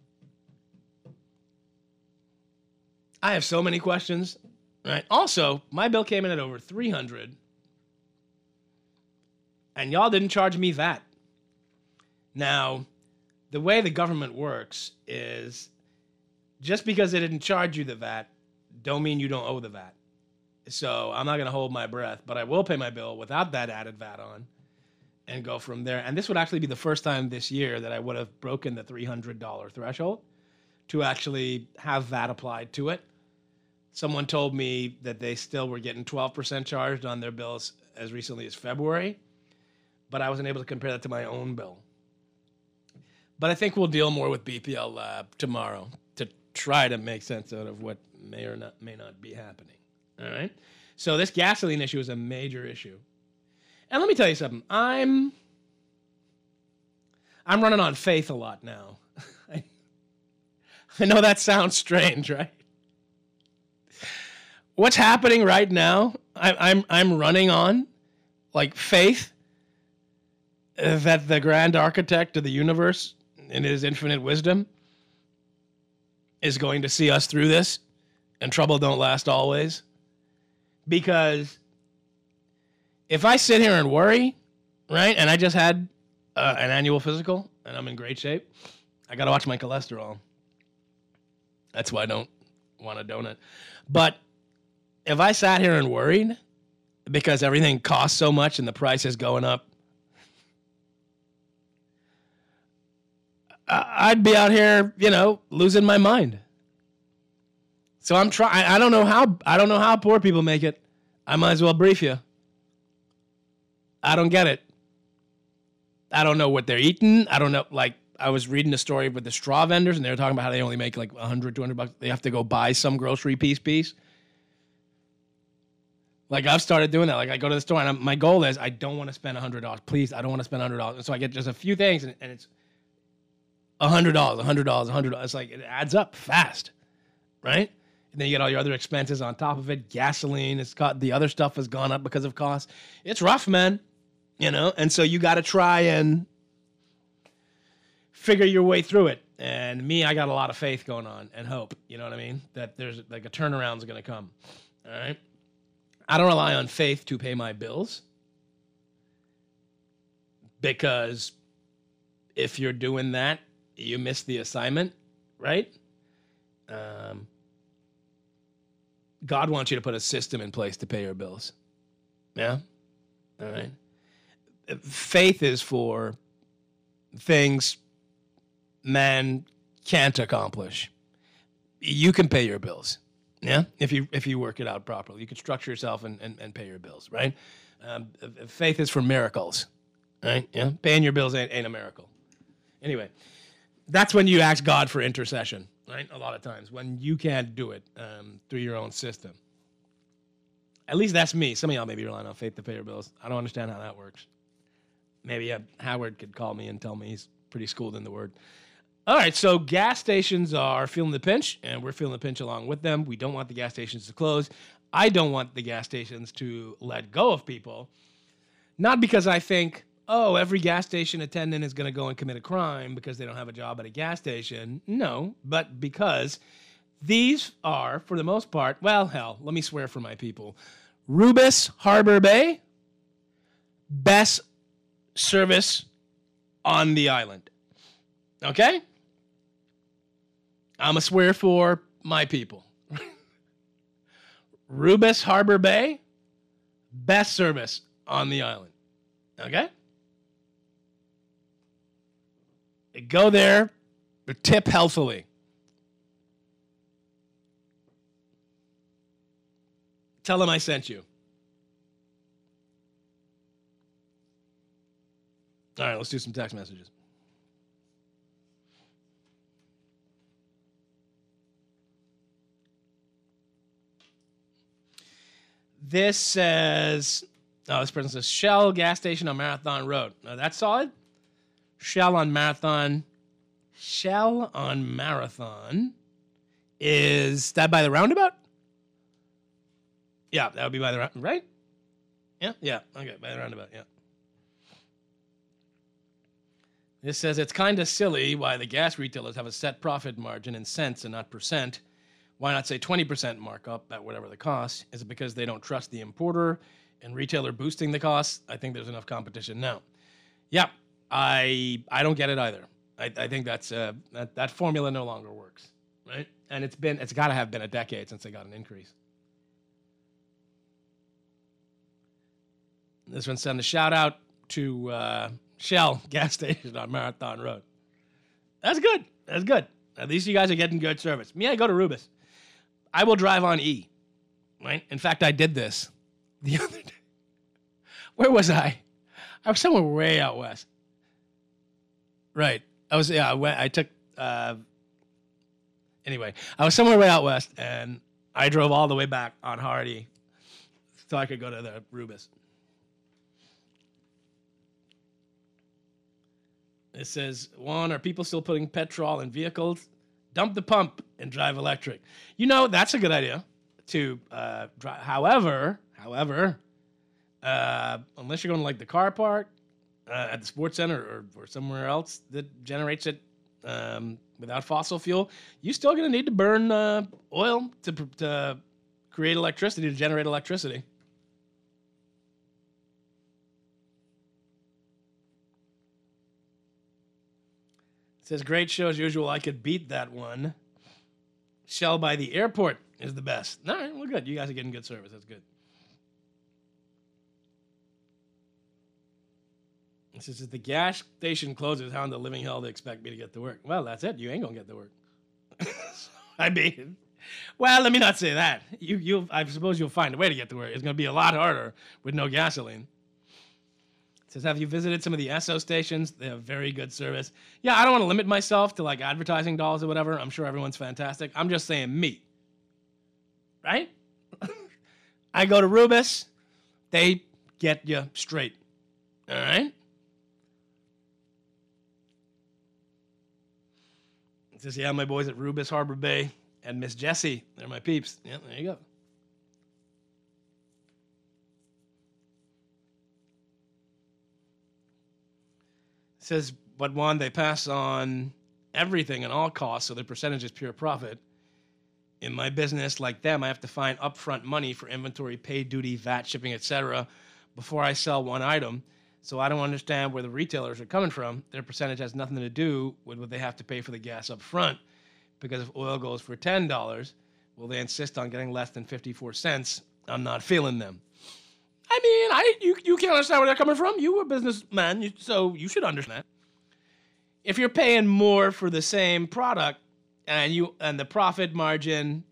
I have so many questions, right? Also, my bill came in at over $300, and y'all didn't charge me that. Now, the way the government works is just because they didn't charge you the VAT, don't mean you don't owe the VAT. So I'm not going to hold my breath, but I will pay my bill without that added VAT on and go from there. And this would actually be the first time this year that I would have broken the $300 threshold to actually have VAT applied to it. Someone told me that they still were getting 12% charged on their bills as recently as February, but I wasn't able to compare that to my own bill. But I think we'll deal more with BPL Lab tomorrow to try to make sense out of what may not be happening. All right? So this gasoline issue is a major issue. And let me tell you something. I'm running on faith a lot now. I know that sounds strange, right? What's happening right now, I'm running on like faith that the grand architect of the universe in his infinite wisdom is going to see us through this, and trouble don't last always. Because if I sit here and worry, right, and I just had an annual physical and I'm in great shape, I got to watch my cholesterol. That's why I don't want a donut. But if I sat here and worried because everything costs so much and the price is going up, I'd be out here, losing my mind. So I'm trying. I don't know how poor people make it. I might as well brief you. I don't get it. I don't know what they're eating. I don't know. Like, I was reading a story with the straw vendors, and they were talking about how they only make like $100, $200. They have to go buy some grocery piece. Like, I've started doing that. Like, I go to the store, and my goal is I don't want to spend $100. Please, I don't want to spend $100. And so I get just a few things, and it's $100. It's like, it adds up fast, right? And then you get all your other expenses on top of it. Gasoline, the other stuff has gone up because of cost. It's rough, man, And so you got to try and figure your way through it. And me, I got a lot of faith going on and hope, you know what I mean? That there's like a turnaround's going to come, all right? I don't rely on faith to pay my bills, because if you're doing that, you miss the assignment, right? God wants you to put a system in place to pay your bills. Yeah? All right. Faith is for things man can't accomplish. You can pay your bills. Yeah? If you work it out properly. You can structure yourself and pay your bills, right? Faith is for miracles, right? Yeah? Paying your bills ain't a miracle. Anyway, that's when you ask God for intercession, right? A lot of times when you can't do it through your own system. At least that's me. Some of y'all may be relying on faith to pay your bills. I don't understand how that works. Maybe Howard could call me and tell me he's pretty schooled in the word. All right, so gas stations are feeling the pinch, and we're feeling the pinch along with them. We don't want the gas stations to close. I don't want the gas stations to let go of people. Not because I think, every gas station attendant is going to go and commit a crime because they don't have a job at a gas station. No, but because these are, for the most part, well, hell, let me swear for my people, Rubis Harbor Bay, best service on the island. Okay? I'm a swear for my people. Rubis Harbor Bay, best service on the island. Okay? Go there, tip healthily. Tell them I sent you. All right, let's do some text messages. This says, this person says, Shell gas station on Marathon Road. Now, that's solid. Shell on Marathon. Shell on Marathon. Is that by the roundabout? Yeah, that would be by the roundabout, right? Yeah, okay, by the roundabout, yeah. This says, it's kind of silly why the gas retailers have a set profit margin in cents and not percent. Why not say 20% markup at whatever the cost? Is it because they don't trust the importer and retailer boosting the costs? I think there's enough competition now. Yeah, I don't get it either. I think that's that formula no longer works, right? And it's got to have been a decade since they got an increase. This one sent a shout out to Shell gas station on Marathon Road. That's good. That's good. At least you guys are getting good service. Me, I go to Rubis. I will drive on E. Right? In fact, I did this the other day. Where was I? I was somewhere way out west. Right. I took anyway, I was somewhere way out west and I drove all the way back on Hardy so I could go to the Rubis. It says, Juan, are people still putting petrol in vehicles? Dump the pump and drive electric. You know, that's a good idea to drive. However, unless you're going to like the car park at the sports center or somewhere else that generates it without fossil fuel, you're still going to need to burn oil to create electricity, to generate electricity. It says, great show as usual. I could beat that one. Shell by the airport is the best. All right, well, good. You guys are getting good service. That's good. It says, if the gas station closes, how in the living hell do they expect me to get to work? Well, that's it. You ain't going to get to work. I mean, well, let me not say that. I suppose you'll find a way to get to work. It's going to be a lot harder with no gasoline. It says, have you visited some of the Esso stations? They have very good service. Yeah, I don't want to limit myself to like advertising dollars or whatever. I'm sure everyone's fantastic. I'm just saying me. Right? I go to Rubis. They get you straight. All right? It says, yeah, my boys at Rubis Harbor Bay and Miss Jessie. They're my peeps. Yeah, there you go. It says, but one, they pass on everything and all costs, so the percentage is pure profit. In my business, like them, I have to find upfront money for inventory, paid duty, VAT, shipping, etc. before I sell one item. So I don't understand where the retailers are coming from. Their percentage has nothing to do with what they have to pay for the gas up front. Because if oil goes for $10, will they insist on getting less than 54 cents? I'm not feeling them. I mean, you can't understand where they're coming from. You were a businessman, so you should understand. If you're paying more for the same product and the profit margin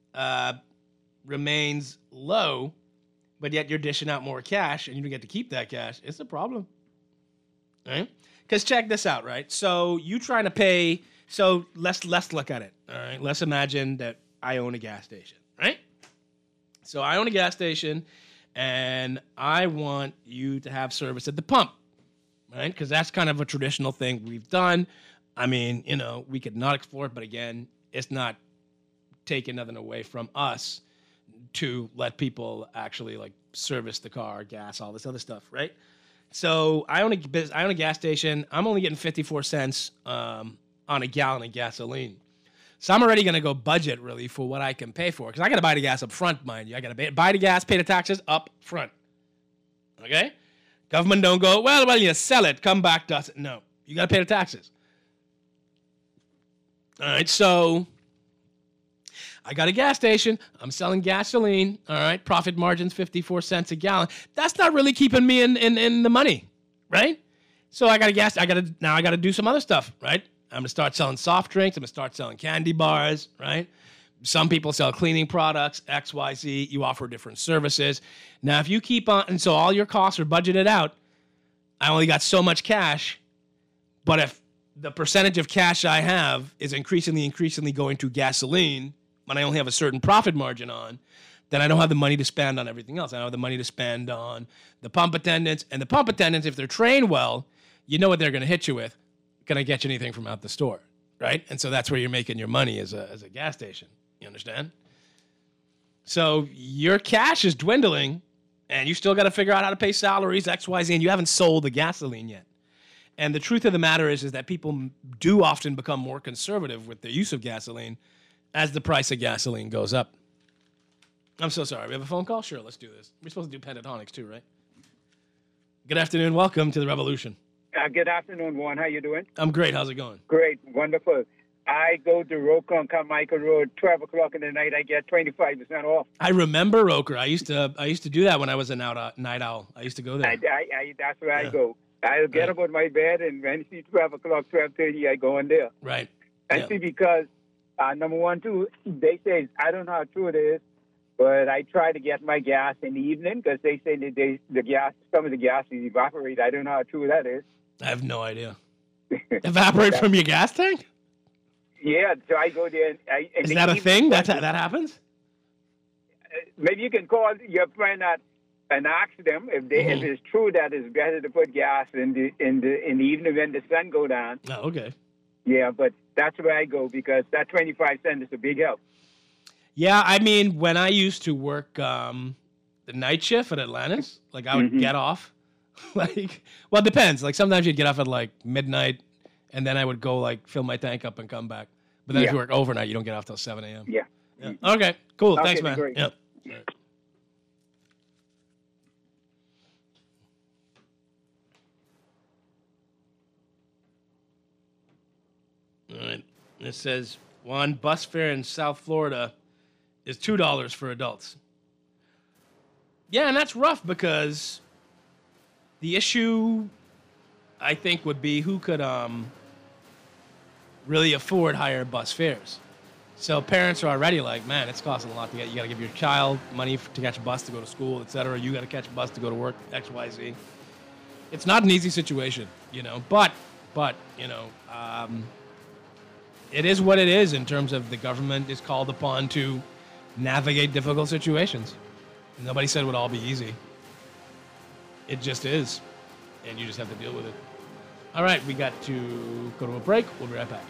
remains low, but yet you're dishing out more cash and you don't get to keep that cash, it's a problem. Right? Because check this out, right? So you trying to pay, so let's look at it, all right? Let's imagine that I own a gas station, right? So I own a gas station and I want you to have service at the pump, right? Because that's kind of a traditional thing we've done. I mean, we could not explore it, but again, it's not taking nothing away from us to let people actually like service the car, gas, all this other stuff, right? So I own a gas station. I'm only getting 54 cents on a gallon of gasoline. So I'm already going to go budget really for what I can pay for because I got to buy the gas up front, mind you. I got to buy the gas, pay the taxes up front. Okay? Government don't go, well, you sell it, come back to us. No, you got to pay the taxes. All right, so I got a gas station. I'm selling gasoline. All right, profit margin's 54 cents a gallon. That's not really keeping me in the money, right? So I got a gas. Now I got to do some other stuff, right? I'm gonna start selling soft drinks. I'm gonna start selling candy bars, right? Some people sell cleaning products, XYZ. You offer different services. Now, if you keep on, and so all your costs are budgeted out, I only got so much cash, but if the percentage of cash I have is increasingly going to gasoline, when I only have a certain profit margin on, then I don't have the money to spend on everything else. I don't have the money to spend on the pump attendants. And the pump attendants, if they're trained well, you know what they're going to hit you with. Can I get you anything from out the store, right? And so that's where you're making your money as a gas station. You understand? So your cash is dwindling, and you still got to figure out how to pay salaries, X, Y, Z, and you haven't sold the gasoline yet. And the truth of the matter is that people do often become more conservative with their use of gasoline as the price of gasoline goes up. I'm so sorry. We have a phone call? Sure, let's do this. We're supposed to do pentatonics too, right? Good afternoon. Welcome to the Revolution. Good afternoon, Juan. How you doing? I'm great. How's it going? Great. Wonderful. I go to Roker on Carmichael Road, 12 o'clock in the night. I get 25% off. I remember Roker. I used to do that when I was a night owl. I used to go there. That's where I go. I'll get up on my bed, and when it's 12 o'clock, 12:30, I go in there. Right. And see, because, number one, too, they say, I don't know how true it is, but I try to get my gas in the evening because they say that some of the gas is evaporate. I don't know how true that is. I have no idea. Evaporate from your gas tank? Yeah, so I go there. Is that a thing? That happens? Maybe you can call your friend and ask them if it's true that it's better to put gas in the evening when the sun go down. Oh, okay. Yeah, but that's where I go because that 25 cents is a big help. Yeah, I mean, when I used to work the night shift at Atlantis, like I would get off. Well, it depends. Like sometimes you'd get off at like midnight, and then I would go like fill my tank up and come back. But then if you work overnight, you don't get off till 7 a.m. Yeah. Okay, cool. Okay, Thanks, man. Great. Yep. All right. It says one bus fare in South Florida is $2 for adults. Yeah, and that's rough because the issue, I think, would be who could really afford higher bus fares. So parents are already like, man, it's costing a lot to get. You got to give your child money to catch a bus to go to school, etc. You got to catch a bus to go to work, X, Y, Z. It's not an easy situation, you know. But you know, it is what it is in terms of the government is called upon to navigate difficult situations. Nobody said it would all be easy. It just is. And you just have to deal with it. All right, we got to go to a break. We'll be right back.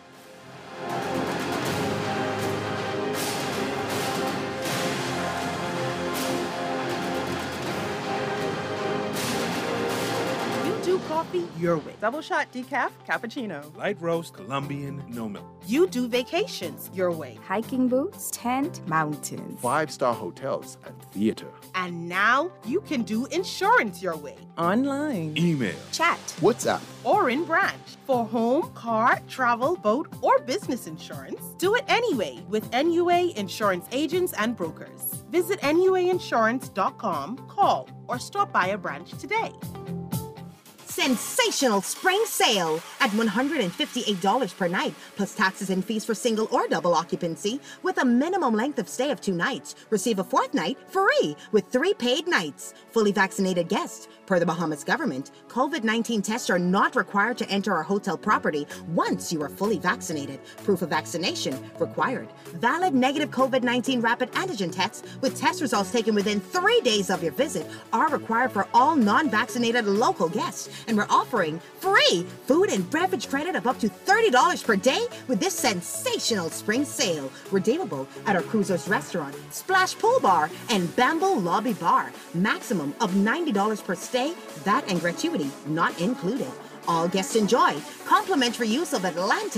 Do coffee your way. Double shot decaf, cappuccino. Light roast, Colombian, no milk. You do vacations your way. Hiking boots, tent, mountains. 5-star hotels and theater. And now you can do insurance your way. Online. Email. Chat. WhatsApp. Or in branch. For home, car, travel, boat, or business insurance, do it anyway with NUA Insurance Agents and Brokers. Visit NUAinsurance.com, call, or stop by a branch today. Sensational spring sale at $158 per night, plus taxes and fees for single or double occupancy, with a minimum length of stay of 2 nights. Receive a 4th night free with 3 paid nights. Fully vaccinated guests. Per the Bahamas government, COVID-19 tests are not required to enter our hotel property once you are fully vaccinated. Proof of vaccination required. Valid negative COVID-19 rapid antigen tests with test results taken within 3 days of your visit are required for all non-vaccinated local guests. And we're offering free food and beverage credit of up to $30 per day with this sensational spring sale. Redeemable at our Cruisers Restaurant, Splash Pool Bar, and Bamboo Lobby Bar. Maximum of $90 per stay, that and gratuity not included. All guests enjoy complimentary use of Atlantis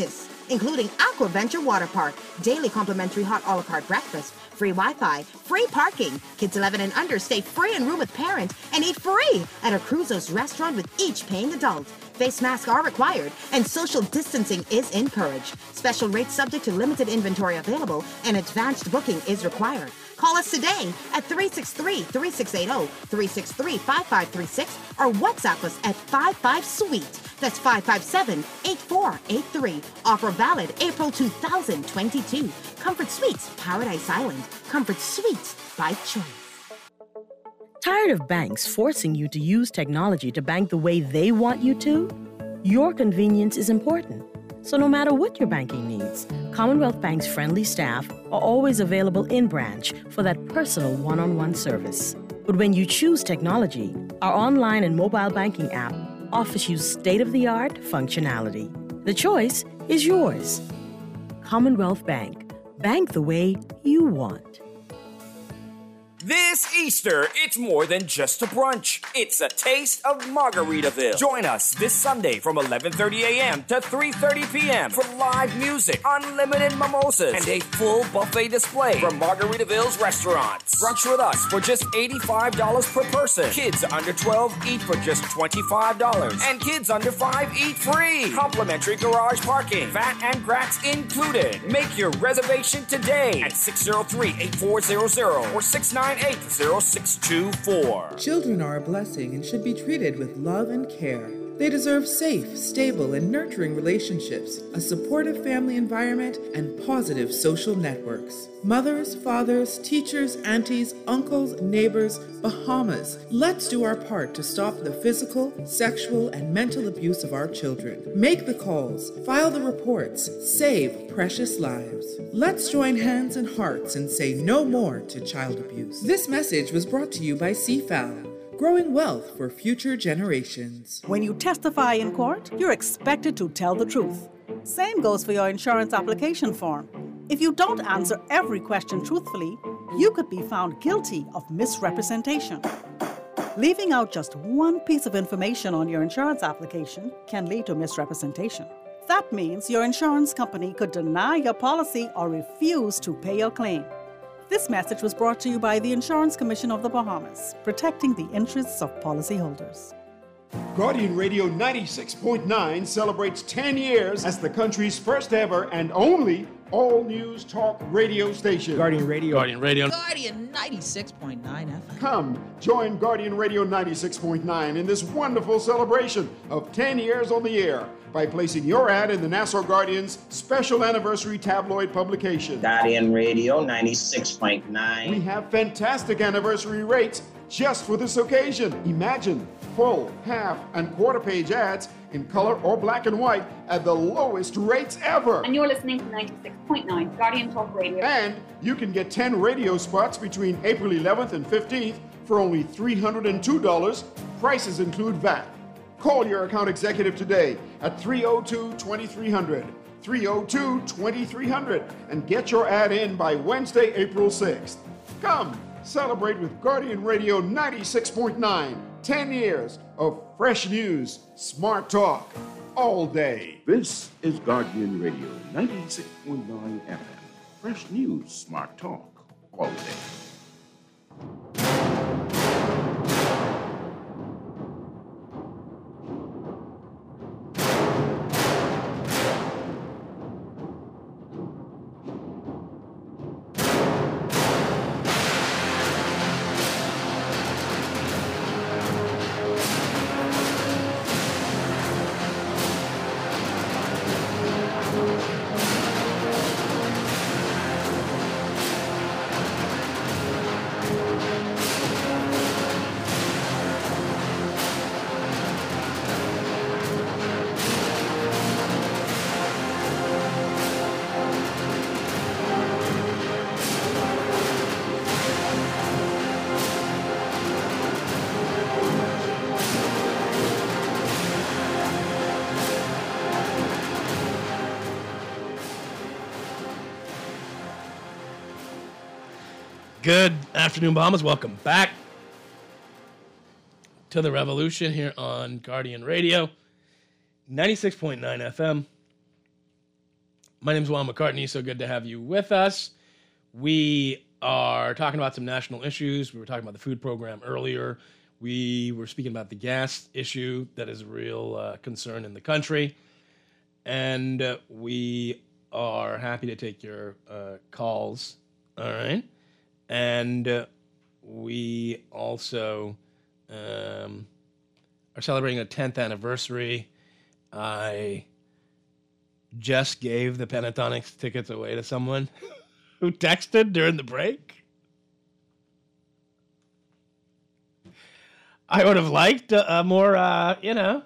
including Aquaventure Water Park, daily complimentary hot a la carte breakfast, free Wi-Fi, free parking. Kids 11 and under stay free in room with parent and eat free at a Cruzo's restaurant with each paying adult. Face masks are required and social distancing is encouraged. Special rates subject to limited inventory available and advanced booking is required. Call us today at 363-3680, 363-5536, or WhatsApp us at 55-SWEET. That's 557-8483. Offer valid April 2022. Comfort Suites, Paradise Island. Comfort Suites by choice. Tired of banks forcing you to use technology to bank the way they want you to? Your convenience is important. So no matter what your banking needs, Commonwealth Bank's friendly staff are always available in branch for that personal one-on-one service. But when you choose technology, our online and mobile banking app offers you state-of-the-art functionality. The choice is yours. Commonwealth Bank. Bank the way you want. This Easter, it's more than just a brunch. It's a taste of Margaritaville. Join us this Sunday from 11:30 a.m. to 3:30 p.m. for live music, unlimited mimosas, and a full buffet display from Margaritaville's restaurants. Brunch with us for just $85 per person. Kids under 12 eat for just $25. And kids under 5 eat free. Complimentary garage parking, VAT and grats included. Make your reservation today at 603-8400 or 698-0624. Children are a blessing and should be treated with love and care. They deserve safe, stable, and nurturing relationships, a supportive family environment, and positive social networks. Mothers, fathers, teachers, aunties, uncles, neighbors, Bahamas, let's do our part to stop the physical, sexual, and mental abuse of our children. Make the calls, file the reports, save precious lives. Let's join hands and hearts and say no more to child abuse. This message was brought to you by CFAL. Growing wealth for future generations. When you testify in court, you're expected to tell the truth. Same goes for your insurance application form. If you don't answer every question truthfully, you could be found guilty of misrepresentation. Leaving out just one piece of information on your insurance application can lead to misrepresentation. That means your insurance company could deny your policy or refuse to pay your claim. This message was brought to you by the Insurance Commission of the Bahamas, protecting the interests of policyholders. Guardian Radio 96.9 celebrates 10 years as the country's first ever and only all-news talk radio station. Guardian Radio. Guardian 96.9 FM. Come, join Guardian Radio 96.9 in this wonderful celebration of 10 years on the air by placing your ad in the Nassau Guardian's special anniversary tabloid publication. Guardian Radio 96.9. We have fantastic anniversary rates just for this occasion. Imagine full, half, and quarter page ads in color or black and white at the lowest rates ever. And you're listening to 96.9 Guardian Talk Radio. And you can get 10 radio spots between April 11th and 15th for only $302. Prices include VAT. Call your account executive today at 302-2300, 302-2300, and get your ad in by Wednesday, April 6th. Come, celebrate with Guardian Radio 96.9, 10 years of fresh news, smart talk, all day. This is Guardian Radio 96.9 FM. Fresh news, smart talk, all day. Good afternoon, Bahamas. Welcome back to the Revolution here on Guardian Radio, 96.9 FM. My name's Juan McCartney. So good to have you with us. We are talking about some national issues. We were talking about the food program earlier. We were speaking about the gas issue that is a real concern in the country. And we are happy to take your calls. All right. And we also are celebrating a 10th anniversary. I just gave the Pentatonics tickets away to someone who texted during the break. I would have liked a more, a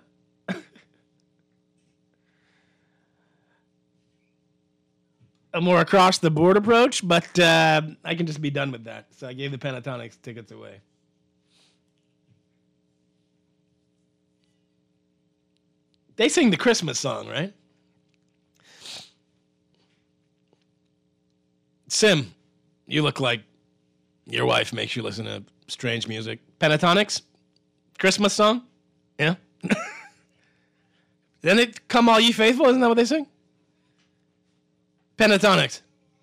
more across-the-board approach, but I can just be done with that. So I gave the Pentatonics tickets away. They sing the Christmas song, right? Sim, you look like your wife makes you listen to strange music. Pentatonics? Christmas song? Yeah? Then it Come All Ye Faithful, isn't that what they sing? Pentatonics.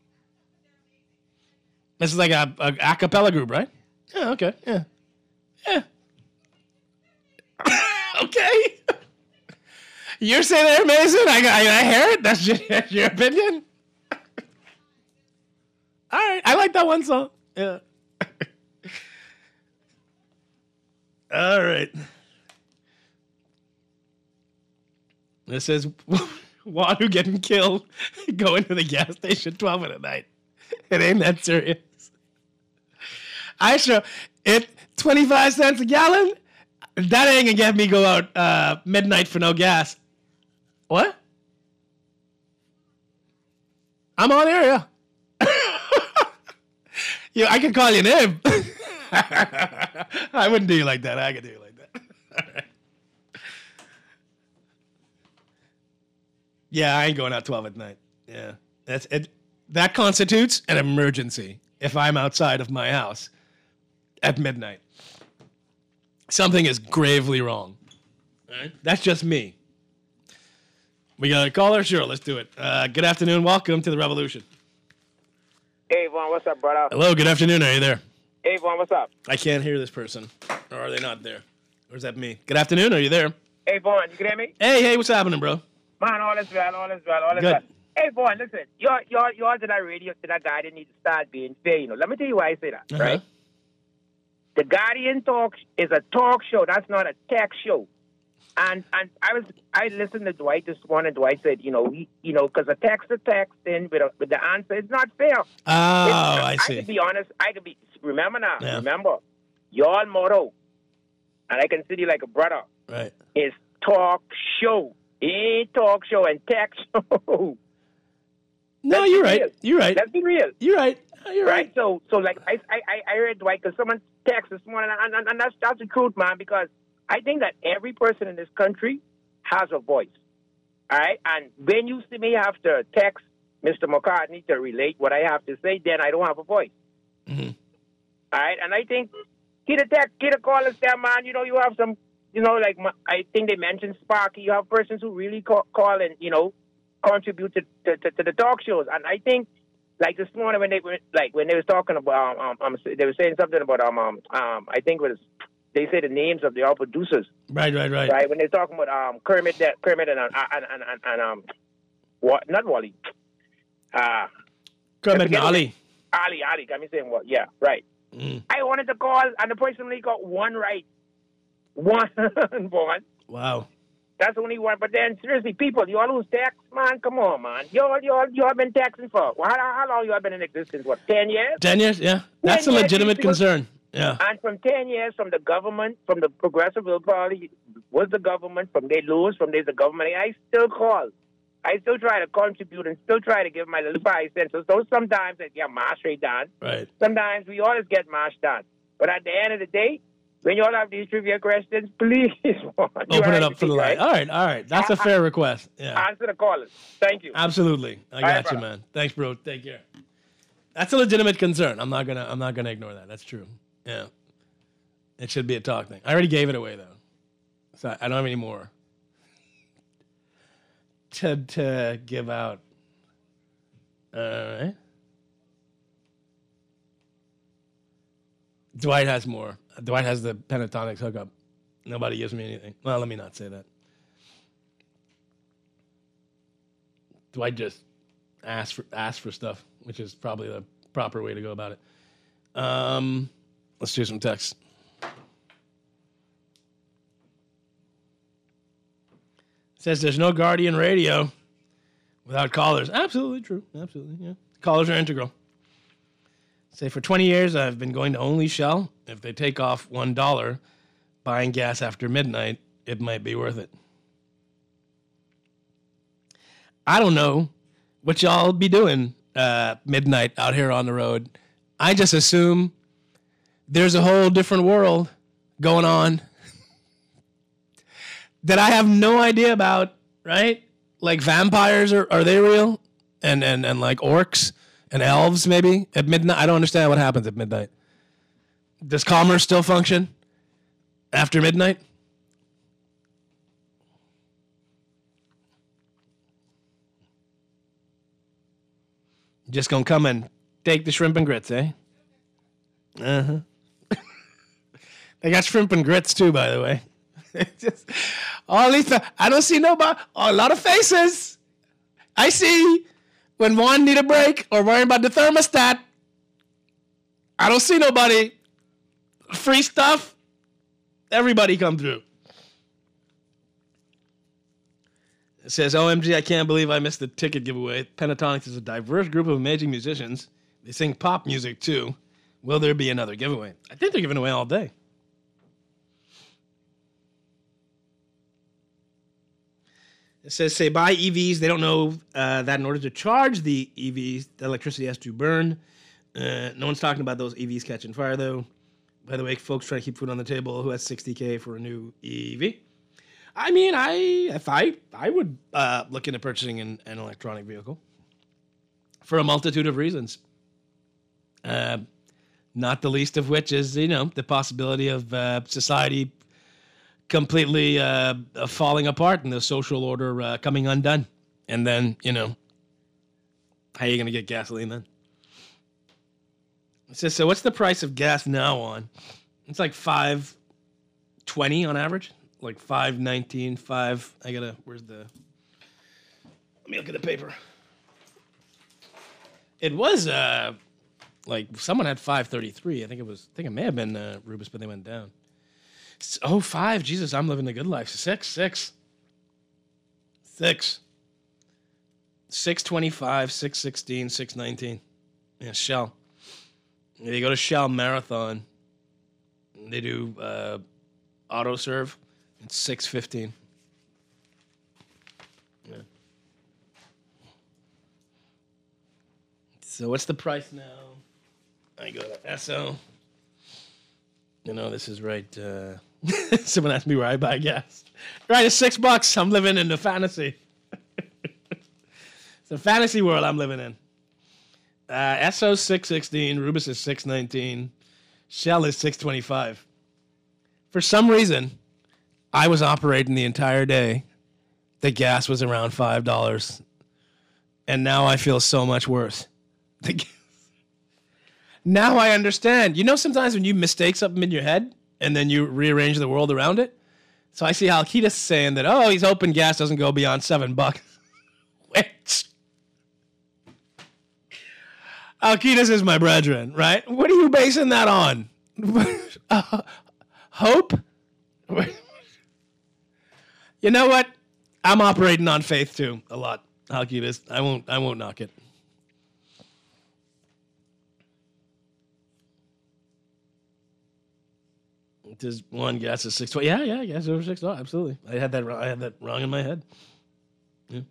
This is like a cappella group, right? Yeah, okay, yeah. Yeah. Okay. You're saying they're amazing? I hear it. That's just your opinion? All right, I like that one song. Yeah. All right. This says, Wadu getting killed going to the gas station 12 at night. It ain't that serious. I sure, it 25 cents a gallon? That ain't gonna get me go out midnight for no gas. What? I'm on air, yeah. Yeah, I can call your name. I wouldn't do you like that. I could do you like that. All right. Yeah, I ain't going out 12 at night. Yeah, that's it. That constitutes an emergency if I'm outside of my house at midnight. Something is gravely wrong. All right? That's just me. We got a caller? Sure, let's do it. Good afternoon. Welcome to the Revolution. Hey, Vaughn, what's up, brother? Hello, good afternoon. Are you there? Hey, Vaughn, what's up? I can't hear this person. Or are they not there? Or is that me? Good afternoon. Are you there? Hey, Vaughn, you can hear me? Hey, what's happening, bro? Man, all is well, all is well, all is well. Hey, Vaughn, listen, y'all to that radio, to that Guardian need to start being fair, you know. Let me tell you why I say that, right? The Guardian talk is a talk show. That's not a tech show. And I listened to Dwight this morning. Dwight said, because a text texting with the answer is not fair. Oh, I see. I can be honest. Remember now. Yeah. Remember, your motto, and I consider you like a brother. Right. Is talk show. It ain't talk show and text show. No, you're right. Real. You're right. Let's be real. You're right. You're right. So like I heard Dwight because someone texted this morning, and that's the truth, man. Because I think that every person in this country has a voice. All right, and when you see me have to text Mr. McCartney to relate what I have to say, then I don't have a voice. Mm-hmm. All right, and I think get a call and say, man, you have some, like I think they mentioned Sparky. You have persons who really call and contribute to the talk shows, and I think like this morning when they was talking about they were saying something about I think it was. They say the names of the all producers. Right. Right when they're talking about Kermit and what? Not Wally. Kermit and Ali. Ali. Got me saying what? Yeah, right. Mm. I wanted to call, and the person only got one right. One. Wow. That's only one. But then seriously, people, you all who's tax, man, come on, man. You all been taxing for how long? You all been in existence? What? 10 years? 10 years. Yeah, that's a legitimate concern. Yeah. And from 10 years, from the government, from the Progressive Party, was the government, from they lose, from there's the government, I still call. I still try to contribute and still try to give my little 5 cents. So sometimes I get marched straight down. Right. Sometimes we always get marched down. But at the end of the day, when you all have these trivia questions, please open it up for the light. All right. That's a fair request. Yeah. Answer the callers. Thank you. Absolutely. I got you, man. Thanks, bro. Take care. That's a legitimate concern. I'm not gonna ignore that. That's true. Yeah. It should be a talk thing. I already gave it away though. So I don't have any more to give out. All right. Dwight has more. Dwight has the Pentatonics hookup. Nobody gives me anything. Well, let me not say that. Dwight just asked for stuff, which is probably the proper way to go about it. Let's do some text. Says there's no Guardian radio without callers. Absolutely true. Absolutely, yeah. Callers are integral. Say for 20 years I've been going to only Shell. If they take off $1 buying gas after midnight, it might be worth it. I don't know what y'all be doing midnight out here on the road. I just assume there's a whole different world going on that I have no idea about, right? Like vampires, are they real? And like orcs and elves maybe at midnight? I don't understand what happens at midnight. Does commerce still function after midnight? Just gonna come and take the shrimp and grits, eh? Uh-huh. They got shrimp and grits too, by the way. Just, all these, I don't see nobody. A lot of faces. I see when one need a break or worrying about the thermostat. I don't see nobody. Free stuff. Everybody come through. It says, OMG, I can't believe I missed the ticket giveaway. Pentatonics is a diverse group of amazing musicians. They sing pop music too. Will there be another giveaway? I think they're giving away all day. It says, say, buy EVs. They don't know that in order to charge the EVs, the electricity has to burn. No one's talking about those EVs catching fire, though. By the way, folks trying to keep food on the table. Who has $60K for a new EV? I mean, I would look into purchasing an electronic vehicle for a multitude of reasons. Not the least of which is, the possibility of society completely falling apart and the social order coming undone. And then, how are you going to get gasoline then? It says, so what's the price of gas now on? It's like $5.20 on average. Like $5.19, where's the, let me look at the paper. It was, like someone had $5.33. I think it may have been Rubus, but they went down. Oh, $5. Jesus, I'm living the good life. $6. $6.25, $6.16, $6.19. Yeah, Shell. You go to Shell Marathon. They do auto serve. It's $6.15. Yeah. So what's the price now? I go to Esso. This is right. Someone asked me where I buy gas. Right, it's $6. I'm living in the fantasy. It's a fantasy world I'm living in. Esso's $6.16. Rubus is $6.19. Shell is $6.25. For some reason, I was operating the entire day. The gas was around $5. And now I feel so much worse. Now I understand. Sometimes when you mistake something in your head and then you rearrange the world around it. So I see how Alkitas saying that, he's hoping gas doesn't go beyond $7. Which Alkitas is my brethren, right? What are you basing that on? Hope? You know what? I'm operating on faith too a lot. Alkitas. I won't knock it. There's one gas is $6.20. Yeah, gas over $6. Absolutely. I had that wrong in my head. Yeah.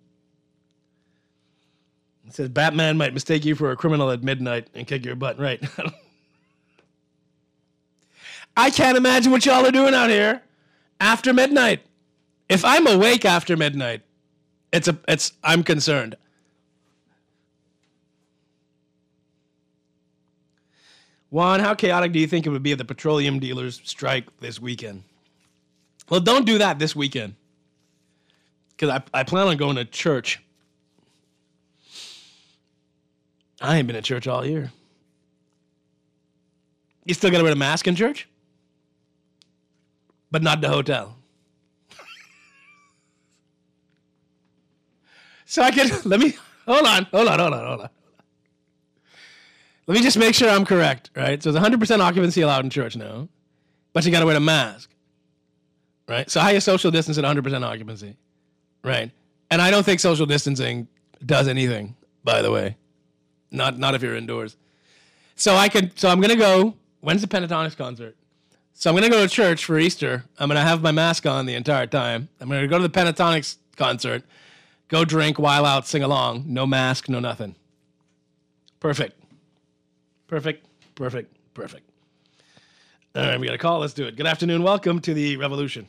It says Batman might mistake you for a criminal at midnight and kick your butt. Right. I can't imagine what y'all are doing out here after midnight. If I'm awake after midnight, I'm concerned. Juan, how chaotic do you think it would be if the petroleum dealers strike this weekend? Well, don't do that this weekend. Because I plan on going to church. I ain't been to church all year. You still got to wear a mask in church? But not the hotel. So I can, hold on. Let me just make sure I'm correct, right? So there's 100% occupancy allowed in church now, but you got to wear a mask, right? So how you social distance at 100% occupancy, right? And I don't think social distancing does anything, by the way. Not if you're indoors. So I'm going to go, when's the Pentatonics concert? So I'm going to go to church for Easter. I'm going to have my mask on the entire time. I'm going to go to the Pentatonics concert, go drink, while out, sing along. No mask, no nothing. Perfect. All right, we got a call. Let's do it. Good afternoon. Welcome to the Revolution.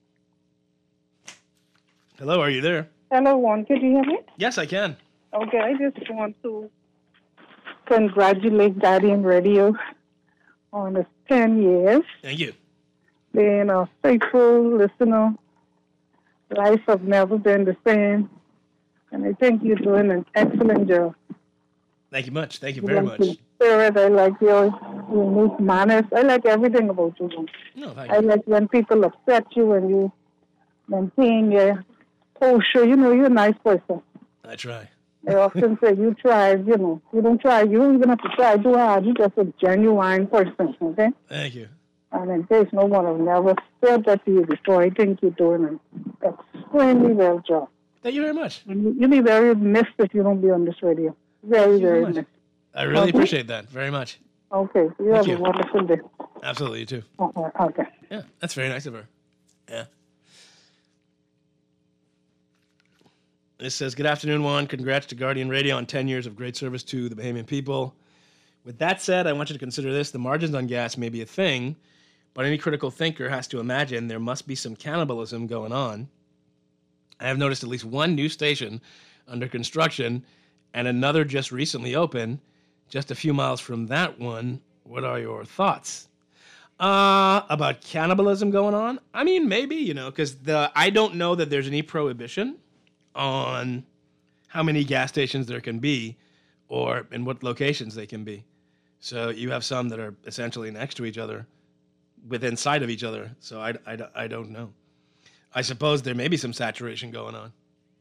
Hello, are you there? Hello, Juan. Can you hear me? Yes, I can. Okay, I just want to congratulate Guardian Radio on its 10 years. Thank you. Being a faithful listener. Life has never been the same. And I think you're doing an excellent job. Thank you much. Thank you very much. Spirit, I like your unique manners. I like everything about you. No, thank I like when people upset you and you maintain your posture. You know, you're a nice person. I try. I often say you try, you don't try. You don't even have to try too hard. You're just a genuine person, okay? Thank you. And in case no one has never said that to you before, I think you're doing an extremely well job. Thank you very much. You'll be very missed if you don't be on this radio. Very, very missed. I really appreciate that very much. Okay. You have a wonderful day. Absolutely, you too. Okay. Yeah, that's very nice of her. Yeah. This says, good afternoon, Juan. Congrats to Guardian Radio on 10 years of great service to the Bahamian people. With that said, I want you to consider this. The margins on gas may be a thing, but any critical thinker has to imagine there must be some cannibalism going on. I have noticed at least one new station under construction and another just recently opened. Just a few miles from that one, what are your thoughts? About cannibalism going on? I mean, maybe, because I don't know that there's any prohibition on how many gas stations there can be or in what locations they can be. So you have some that are essentially next to each other, within sight of each other. So I don't know. I suppose there may be some saturation going on.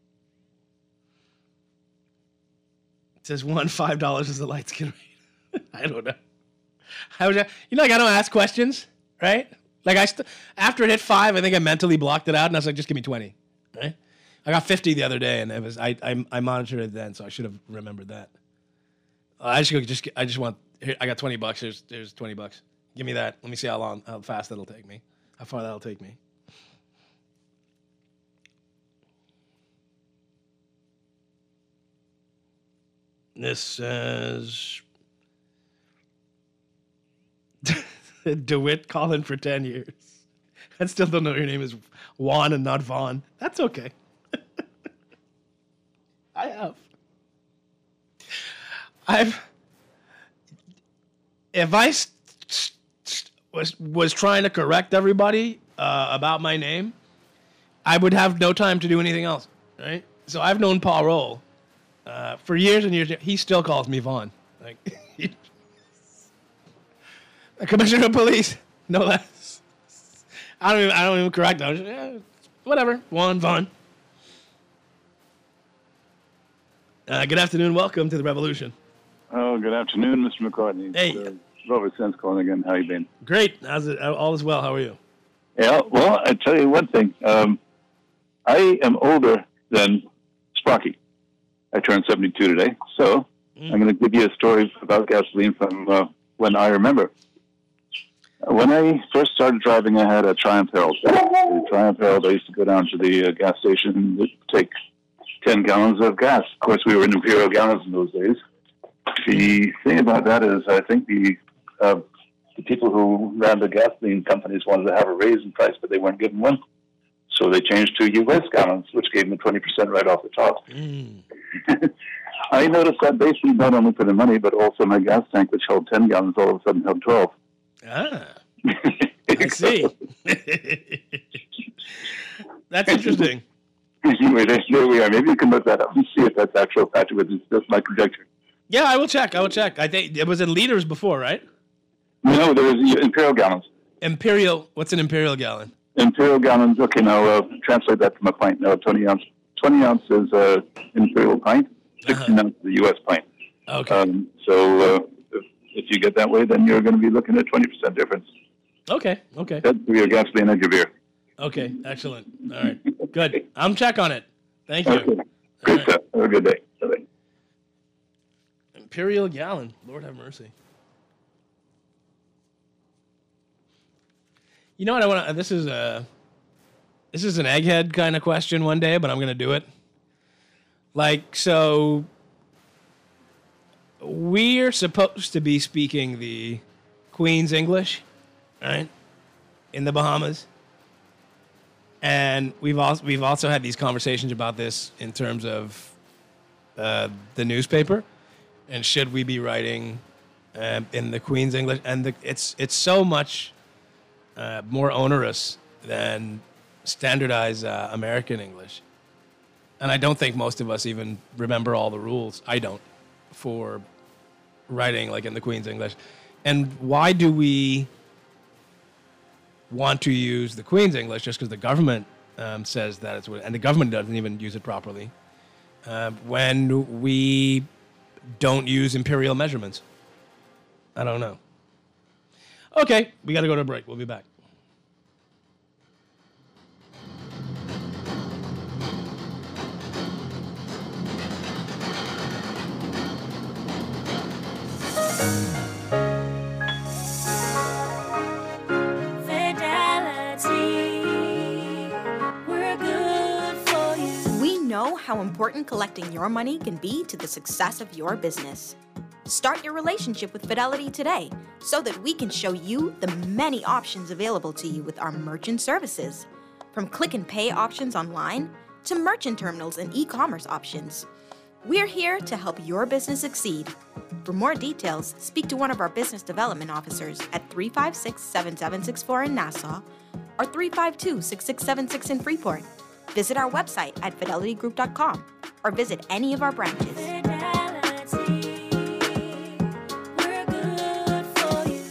It says $5 is the light skin rate. I don't know. I don't ask questions, right? Like after it hit 5, I think I mentally blocked it out, and I was like, just give me 20, right? I got 50 the other day, and it was I monitored it then, so I should have remembered that. I got $20. Here's $20. Give me that. Let me see how fast that'll take me, how far that'll take me. This says DeWitt calling for 10 years. I still don't know your name is Juan and not Vaughn. That's okay. If I was trying to correct everybody about my name, I would have no time to do anything else, right? So I've known Paul Roll for years and years. He still calls me Vaughn. Like, Commissioner of Police, no less. I don't even correct them. Whatever, Vaughn. Good afternoon. Welcome to the Revolution. Oh, good afternoon, Mr. McCartney. Hey. Robert Sense calling again. How you been? Great. How's it? All is well. How are you? Yeah, well, I tell you one thing. I am older than Sparky. I turned 72 today. So I'm going to give you a story about gasoline from when I remember. When I first started driving, I had a Triumph Herald. The Triumph Herald, I used to go down to the gas station and take 10 gallons of gas. Of course, we were in imperial gallons in those days. The thing about that is I think the people who ran the gasoline companies wanted to have a raise in price, but they weren't given one. So they changed to U.S. gallons, which gave them 20% right off the top. I noticed that basically not only for the money, but also my gas tank, which held 10 gallons, all of a sudden held 12. Ah, I see. That's interesting. Anyway, there we are. Maybe you can look that up and see if that's actual fact, but it's just my conjecture. Yeah, I will check. I think it was in liters before, right? No, there was imperial gallons. Imperial. What's an imperial gallon? Imperial gallons. Okay, now translate that from a pint. Now 20 ounce. 20 ounce is imperial pint. 16 ounce is the U.S. pint. Okay. So if you get that way, then you're going to be looking at 20% difference. Okay. That's for your gasoline and your beer. Okay, excellent. All right, good. I'm check on it. Thank you. Okay. Great stuff. Have a good day. Bye-bye. Imperial gallon. Lord have mercy. You know what I want to... This is an egghead kind of question one day, but I'm going to do it. Like, so... We're supposed to be speaking the Queen's English, right? In the Bahamas. And we've also had these conversations about this in terms of the newspaper. And should we be writing in the Queen's English? And it's so much more onerous than standardized American English. And I don't think most of us even remember all the rules. I don't, for writing like in the Queen's English. And why do we want to use the Queen's English just because the government says that it's what, and the government doesn't even use it properly, when we don't use imperial measurements? I don't know. Okay, we got to go to a break. We'll be back. Know how important collecting your money can be to the success of your business. Start your relationship with Fidelity today so that we can show you the many options available to you with our merchant services. From click and pay options online to merchant terminals and e-commerce options. We're here to help your business succeed. For more details, speak to one of our business development officers at 356-7764 in Nassau or 352-6676 in Freeport. Visit our website at fidelitygroup.com or visit any of our branches. Fidelity, we're good for you.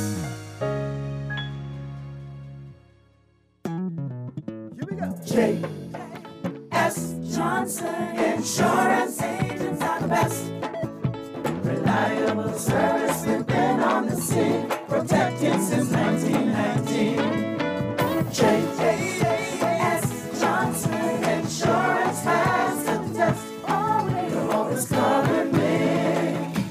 Here we go. J.S. Johnson Insurance Agents are the best. Reliable service we've been on the scene, protected since 1919. J.S. Johnson Insurance has the test. You're always covered with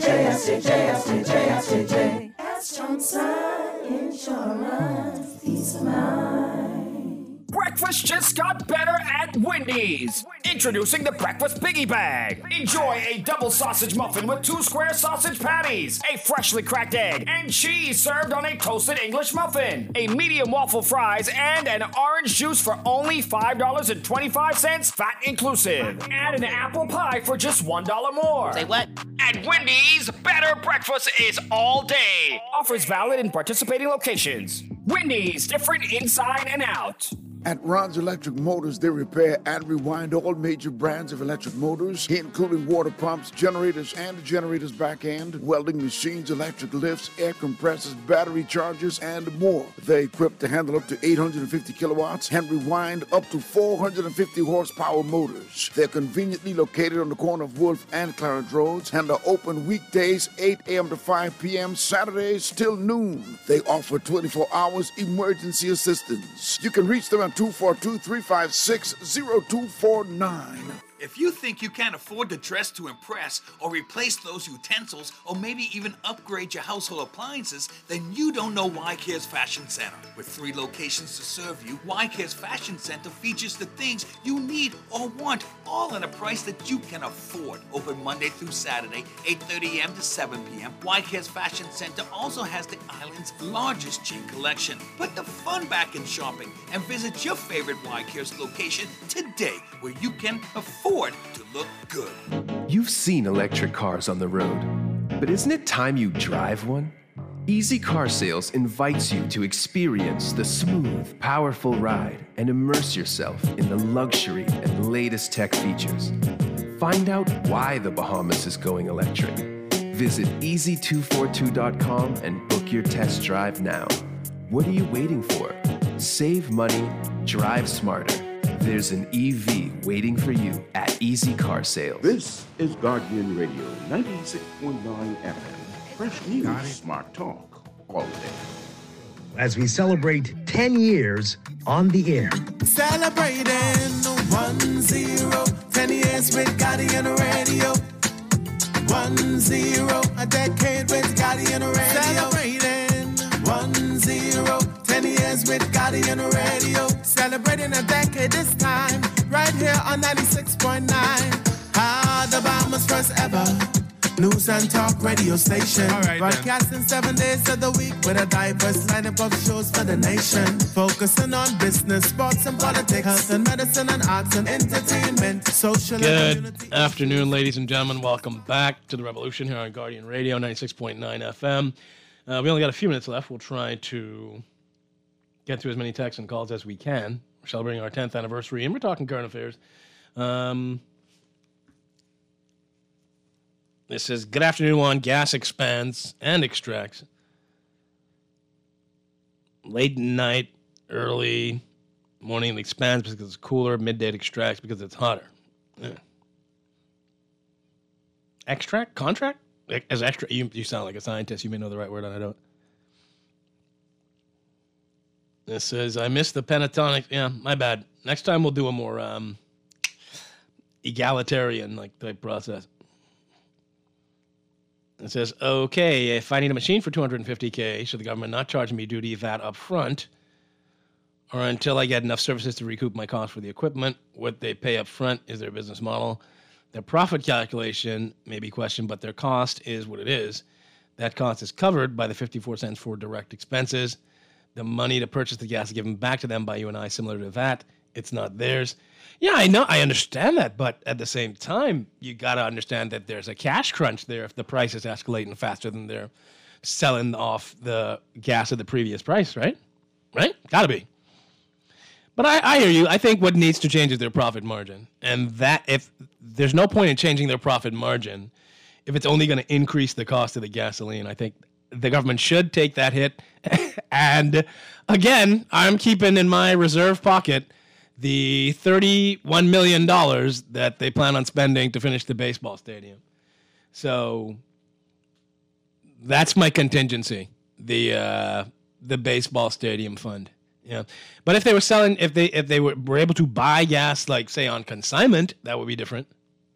JS Johnson Insurance. Peace of mind. Breakfast just got better at Wendy's. Introducing the Breakfast Biggie Bag. Enjoy a double sausage muffin with 2 square sausage patties, a freshly cracked egg, and cheese served on a toasted English muffin, a medium waffle fries, and an orange juice for only $5.25, VAT inclusive. And an apple pie for just $1 more. Say what? At Wendy's, better breakfast is all day. Offers valid in participating locations. Wendy's, different inside and out. At Ron's Electric Motors, they repair and rewind all major brands of electric motors, including water pumps, generators, and the generator's back end, welding machines, electric lifts, air compressors, battery chargers, and more. They're equipped to handle up to 850 kilowatts and rewind up to 450 horsepower motors. They're conveniently located on the corner of Wolf and Clarence Roads and are open weekdays 8 a.m. to 5 p.m., Saturdays till noon. They offer 24 hours emergency assistance. You can reach them at 242-356-0249. If you think you can't afford to dress to impress or replace those utensils or maybe even upgrade your household appliances, then you don't know Y-Care's Fashion Center. With 3 locations to serve you, Y-Care's Fashion Center features the things you need or want, all at a price that you can afford. Open Monday through Saturday, 8:30 a.m. to 7 p.m. Y-Care's Fashion Center also has the island's largest jean collection. Put the fun back in shopping and visit your favorite Y-Care's location today, where you can afford to look good. You've seen electric cars on the road, but isn't it time you drive one? Easy Car Sales invites you to experience the smooth, powerful ride and immerse yourself in the luxury and latest tech features. Find out why the Bahamas is going electric Visit easy242.com and book your test drive now. What are you waiting for? Save money, drive smarter. There's an EV waiting for you at Easy Car Sales. This is Guardian Radio 96.9 FM. Fresh news, smart talk, all day. As we celebrate 10 years on the air. Celebrating 10 years with Guardian Radio. a decade with Guardian Radio. Celebrating 10 years with Guardian Radio. Celebrating a decade this time, right here on 96.9. The Bahamas' first ever news and talk radio station. Broadcasting 7 days of the week with a diverse lineup of shows for the nation. Focusing on business, sports and politics, health and medicine and arts and entertainment, social and Good afternoon, ladies and gentlemen. Welcome back to The Revolution here on Guardian Radio 96.9 FM. We only got a few minutes left. We'll try to get through as many texts and calls as we can. We're celebrating our 10th anniversary, and we're talking current affairs. This says, good afternoon, Juan. Gas expands and extracts. Late night, early morning, it expands because it's cooler. Midday, it extracts because it's hotter. Yeah. Extract? Contract? As extra, you sound like a scientist. You may know the right word, and I don't. This says, I missed the pentatonic. Yeah, my bad. Next time we'll do a more egalitarian type process. It says, okay, if I need a machine for $250K, should the government not charge me duty VAT up front or until I get enough services to recoup my cost for the equipment? What they pay up front is their business model. Their profit calculation may be questioned, but their cost is what it is. That cost is covered by the 54 cents for direct expenses. The money to purchase the gas is given back to them by you and I, similar to VAT. It's not theirs. Yeah, I know. I understand that. But at the same time, you got to understand that there's a cash crunch there if the price is escalating faster than they're selling off the gas at the previous price, right? Right? Got to be. But I hear you. I think what needs to change is their profit margin. And that if there's no point in changing their profit margin if it's only going to increase the cost of the gasoline. I think the government should take that hit. And again, I'm keeping in my reserve pocket the $31 million that they plan on spending to finish the baseball stadium. So that's my contingency, the baseball stadium fund. Yeah, but if they were selling, if they were able to buy gas, like say on consignment, that would be different.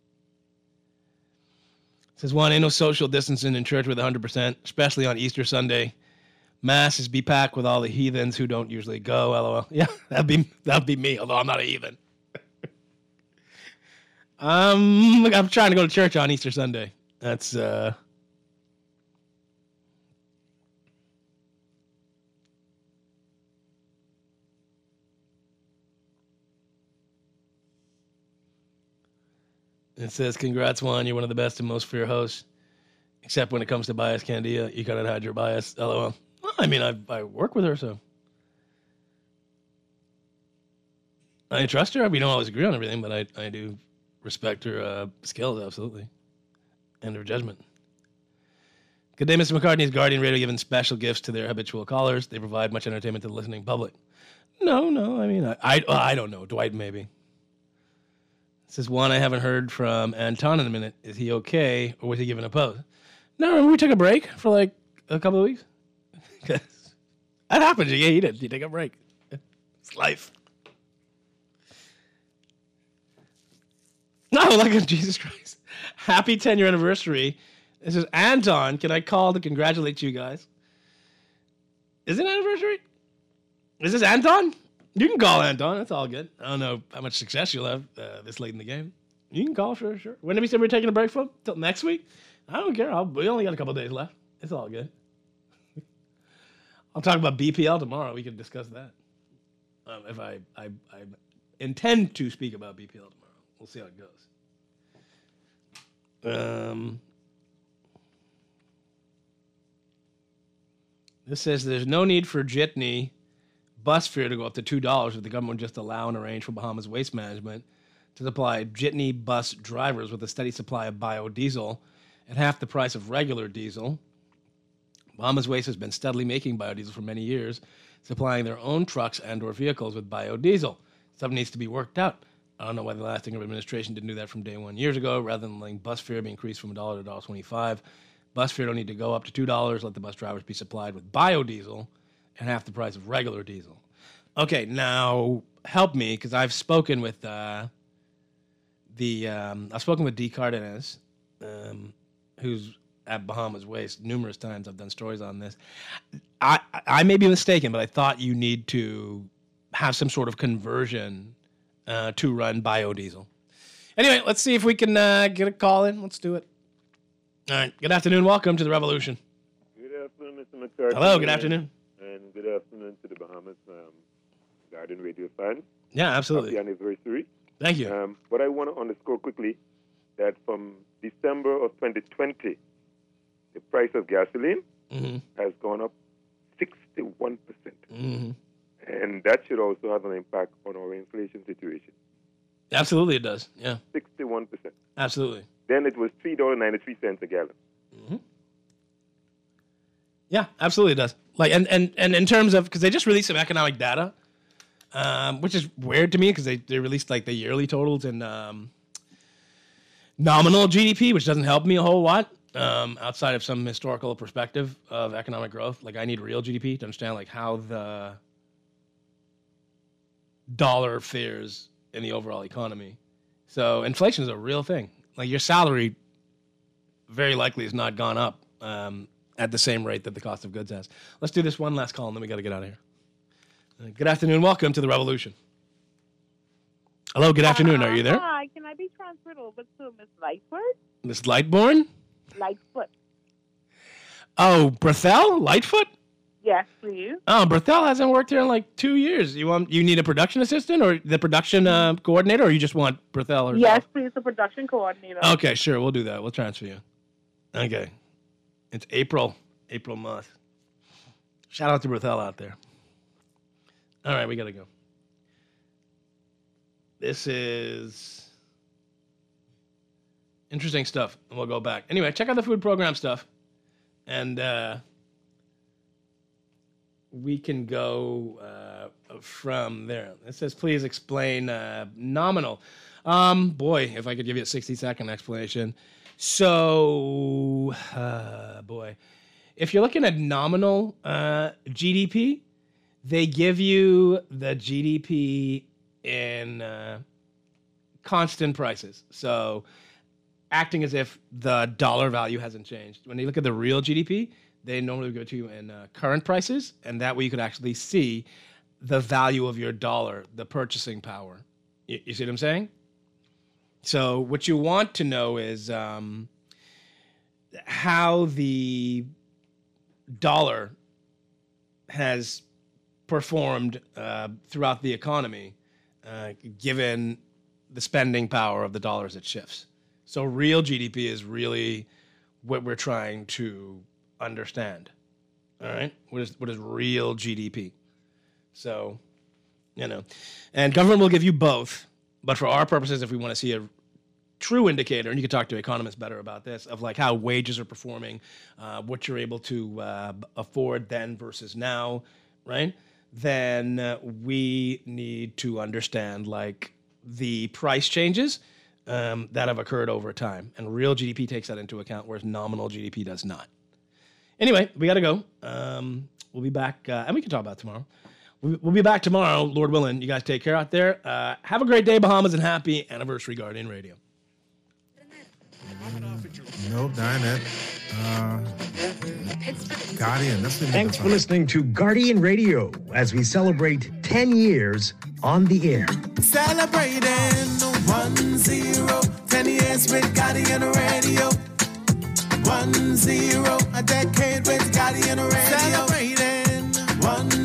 It says, one, ain't no social distancing in church with 100%, especially on Easter Sunday. Mass is be packed with all the heathens who don't usually go. LOL. Yeah, that'd be me. Although I'm not a heathen. I'm trying to go to church on Easter Sunday. That's It says, congrats, Juan. You're one of the best and most fair hosts. Except when it comes to bias, Candia, you cannot hide your bias. LOL. Well, I mean, I work with her, so I trust her. We don't always agree on everything, but I do respect her skills, absolutely, and her judgment. Good day, Mr. McCartney. Is Guardian Radio giving special gifts to their habitual callers? They provide much entertainment to the listening public. No. I mean, I don't know. Dwight, maybe. This is one I haven't heard from Anton in a minute. Is he okay, or was he given a pose? No, remember we took a break for like a couple of weeks? That happens. Yeah, he did. You take a break. It's life. No, like Jesus Christ. Happy 10-year anniversary. This is Anton. Can I call to congratulate you guys? Is it an anniversary? Is this Anton? You can call Anton. That's all good. I don't know how much success you'll have this late in the game. You can call, sure. When did we say we're taking a break from? Till next week? I don't care. We only got a couple of days left. It's all good. I'll talk about BPL tomorrow. We can discuss that. If I intend to speak about BPL tomorrow. We'll see how it goes. This says there's no need for jitney bus fare to go up to $2 if the government would just allow and arrange for Bahamas Waste Management to supply jitney bus drivers with a steady supply of biodiesel at half the price of regular diesel. Bahamas Waste has been steadily making biodiesel for many years, supplying their own trucks and or vehicles with biodiesel. Stuff needs to be worked out. I don't know why the last Ingram administration didn't do that from day one years ago, rather than letting bus fare be increased from $1 to $1.25. Bus fare don't need to go up to $2. Let the bus drivers be supplied with biodiesel at half the price of regular diesel. Okay, now help me, because I've spoken with I've spoken with D. Cardenas, who's at Bahamas Waste numerous times. I've done stories on this. I may be mistaken, but I thought you need to have some sort of conversion to run biodiesel. Anyway, let's see if we can get a call in. Let's do it. All right. Good afternoon. Welcome to the Revolution. Good afternoon, Mr. McCarthy. Hello. Good afternoon. And good afternoon to the Bahamas Guardian Radio fans. Yeah, absolutely. Happy anniversary. Thank you. But I want to underscore quickly that from December of 2020, the price of gasoline has gone up 61%. And that should also have an impact on our inflation situation. Absolutely, it does. Yeah. 61%. Absolutely. Then it was $3.93 a gallon. Yeah, absolutely it does. Like, and in terms of, because they just released some economic data, which is weird to me because they released like the yearly totals and nominal GDP, which doesn't help me a whole lot outside of some historical perspective of economic growth. Like, I need real GDP to understand like how the dollar fares in the overall economy. So inflation is a real thing. Like, your salary very likely has not gone up at the same rate that the cost of goods has. Let's do this one last call, and then we got to get out of here. Good afternoone. Welcome to the Revolution. Hello, good afternoon. Are you there? Hi, can I be transferred over to Miss Lightfoot? Miss Lightborn? Lightfoot. Oh, Berthel? Lightfoot? Yes, please. Oh, Berthel hasn't worked here in like 2 years. You need a production assistant or the production coordinator, or you just want Berthel? Yes, please, the production coordinator. Okay, sure. We'll do that. We'll transfer you. Okay. It's April month. Shout out to Berthel out there. All right, we got to go. This is interesting stuff, and we'll go back. Anyway, check out the food program stuff, and we can go from there. It says, please explain nominal. Boy, if I could give you a 60-second explanation. So, boy, if you're looking at nominal GDP, they give you the GDP in constant prices. So acting as if the dollar value hasn't changed. When you look at the real GDP, they normally go to you in current prices, and that way you could actually see the value of your dollar, the purchasing power. You see what I'm saying? So what you want to know is how the dollar has performed throughout the economy, given the spending power of the dollar as it shifts. So real GDP is really what we're trying to understand. All right? What is real GDP? So, and government will give you both, but for our purposes, if we want to see a true indicator, and you can talk to economists better about this, of like how wages are performing, what you're able to afford then versus now, right? Then we need to understand like the price changes that have occurred over time. And real GDP takes that into account, whereas nominal GDP does not. Anyway, we got to go. We'll be back, and we can talk about it tomorrow. We'll be back tomorrow, Lord willing. You guys take care out there. Have a great day, Bahamas, and happy anniversary, Guardian Radio. Nope, Dinette. Guardian. Thanks for listening to Guardian Radio as we celebrate 10 years on the air. Celebrating 1-0, 10 years with Guardian Radio. 1-0, a decade with Guardian Radio. Celebrating 1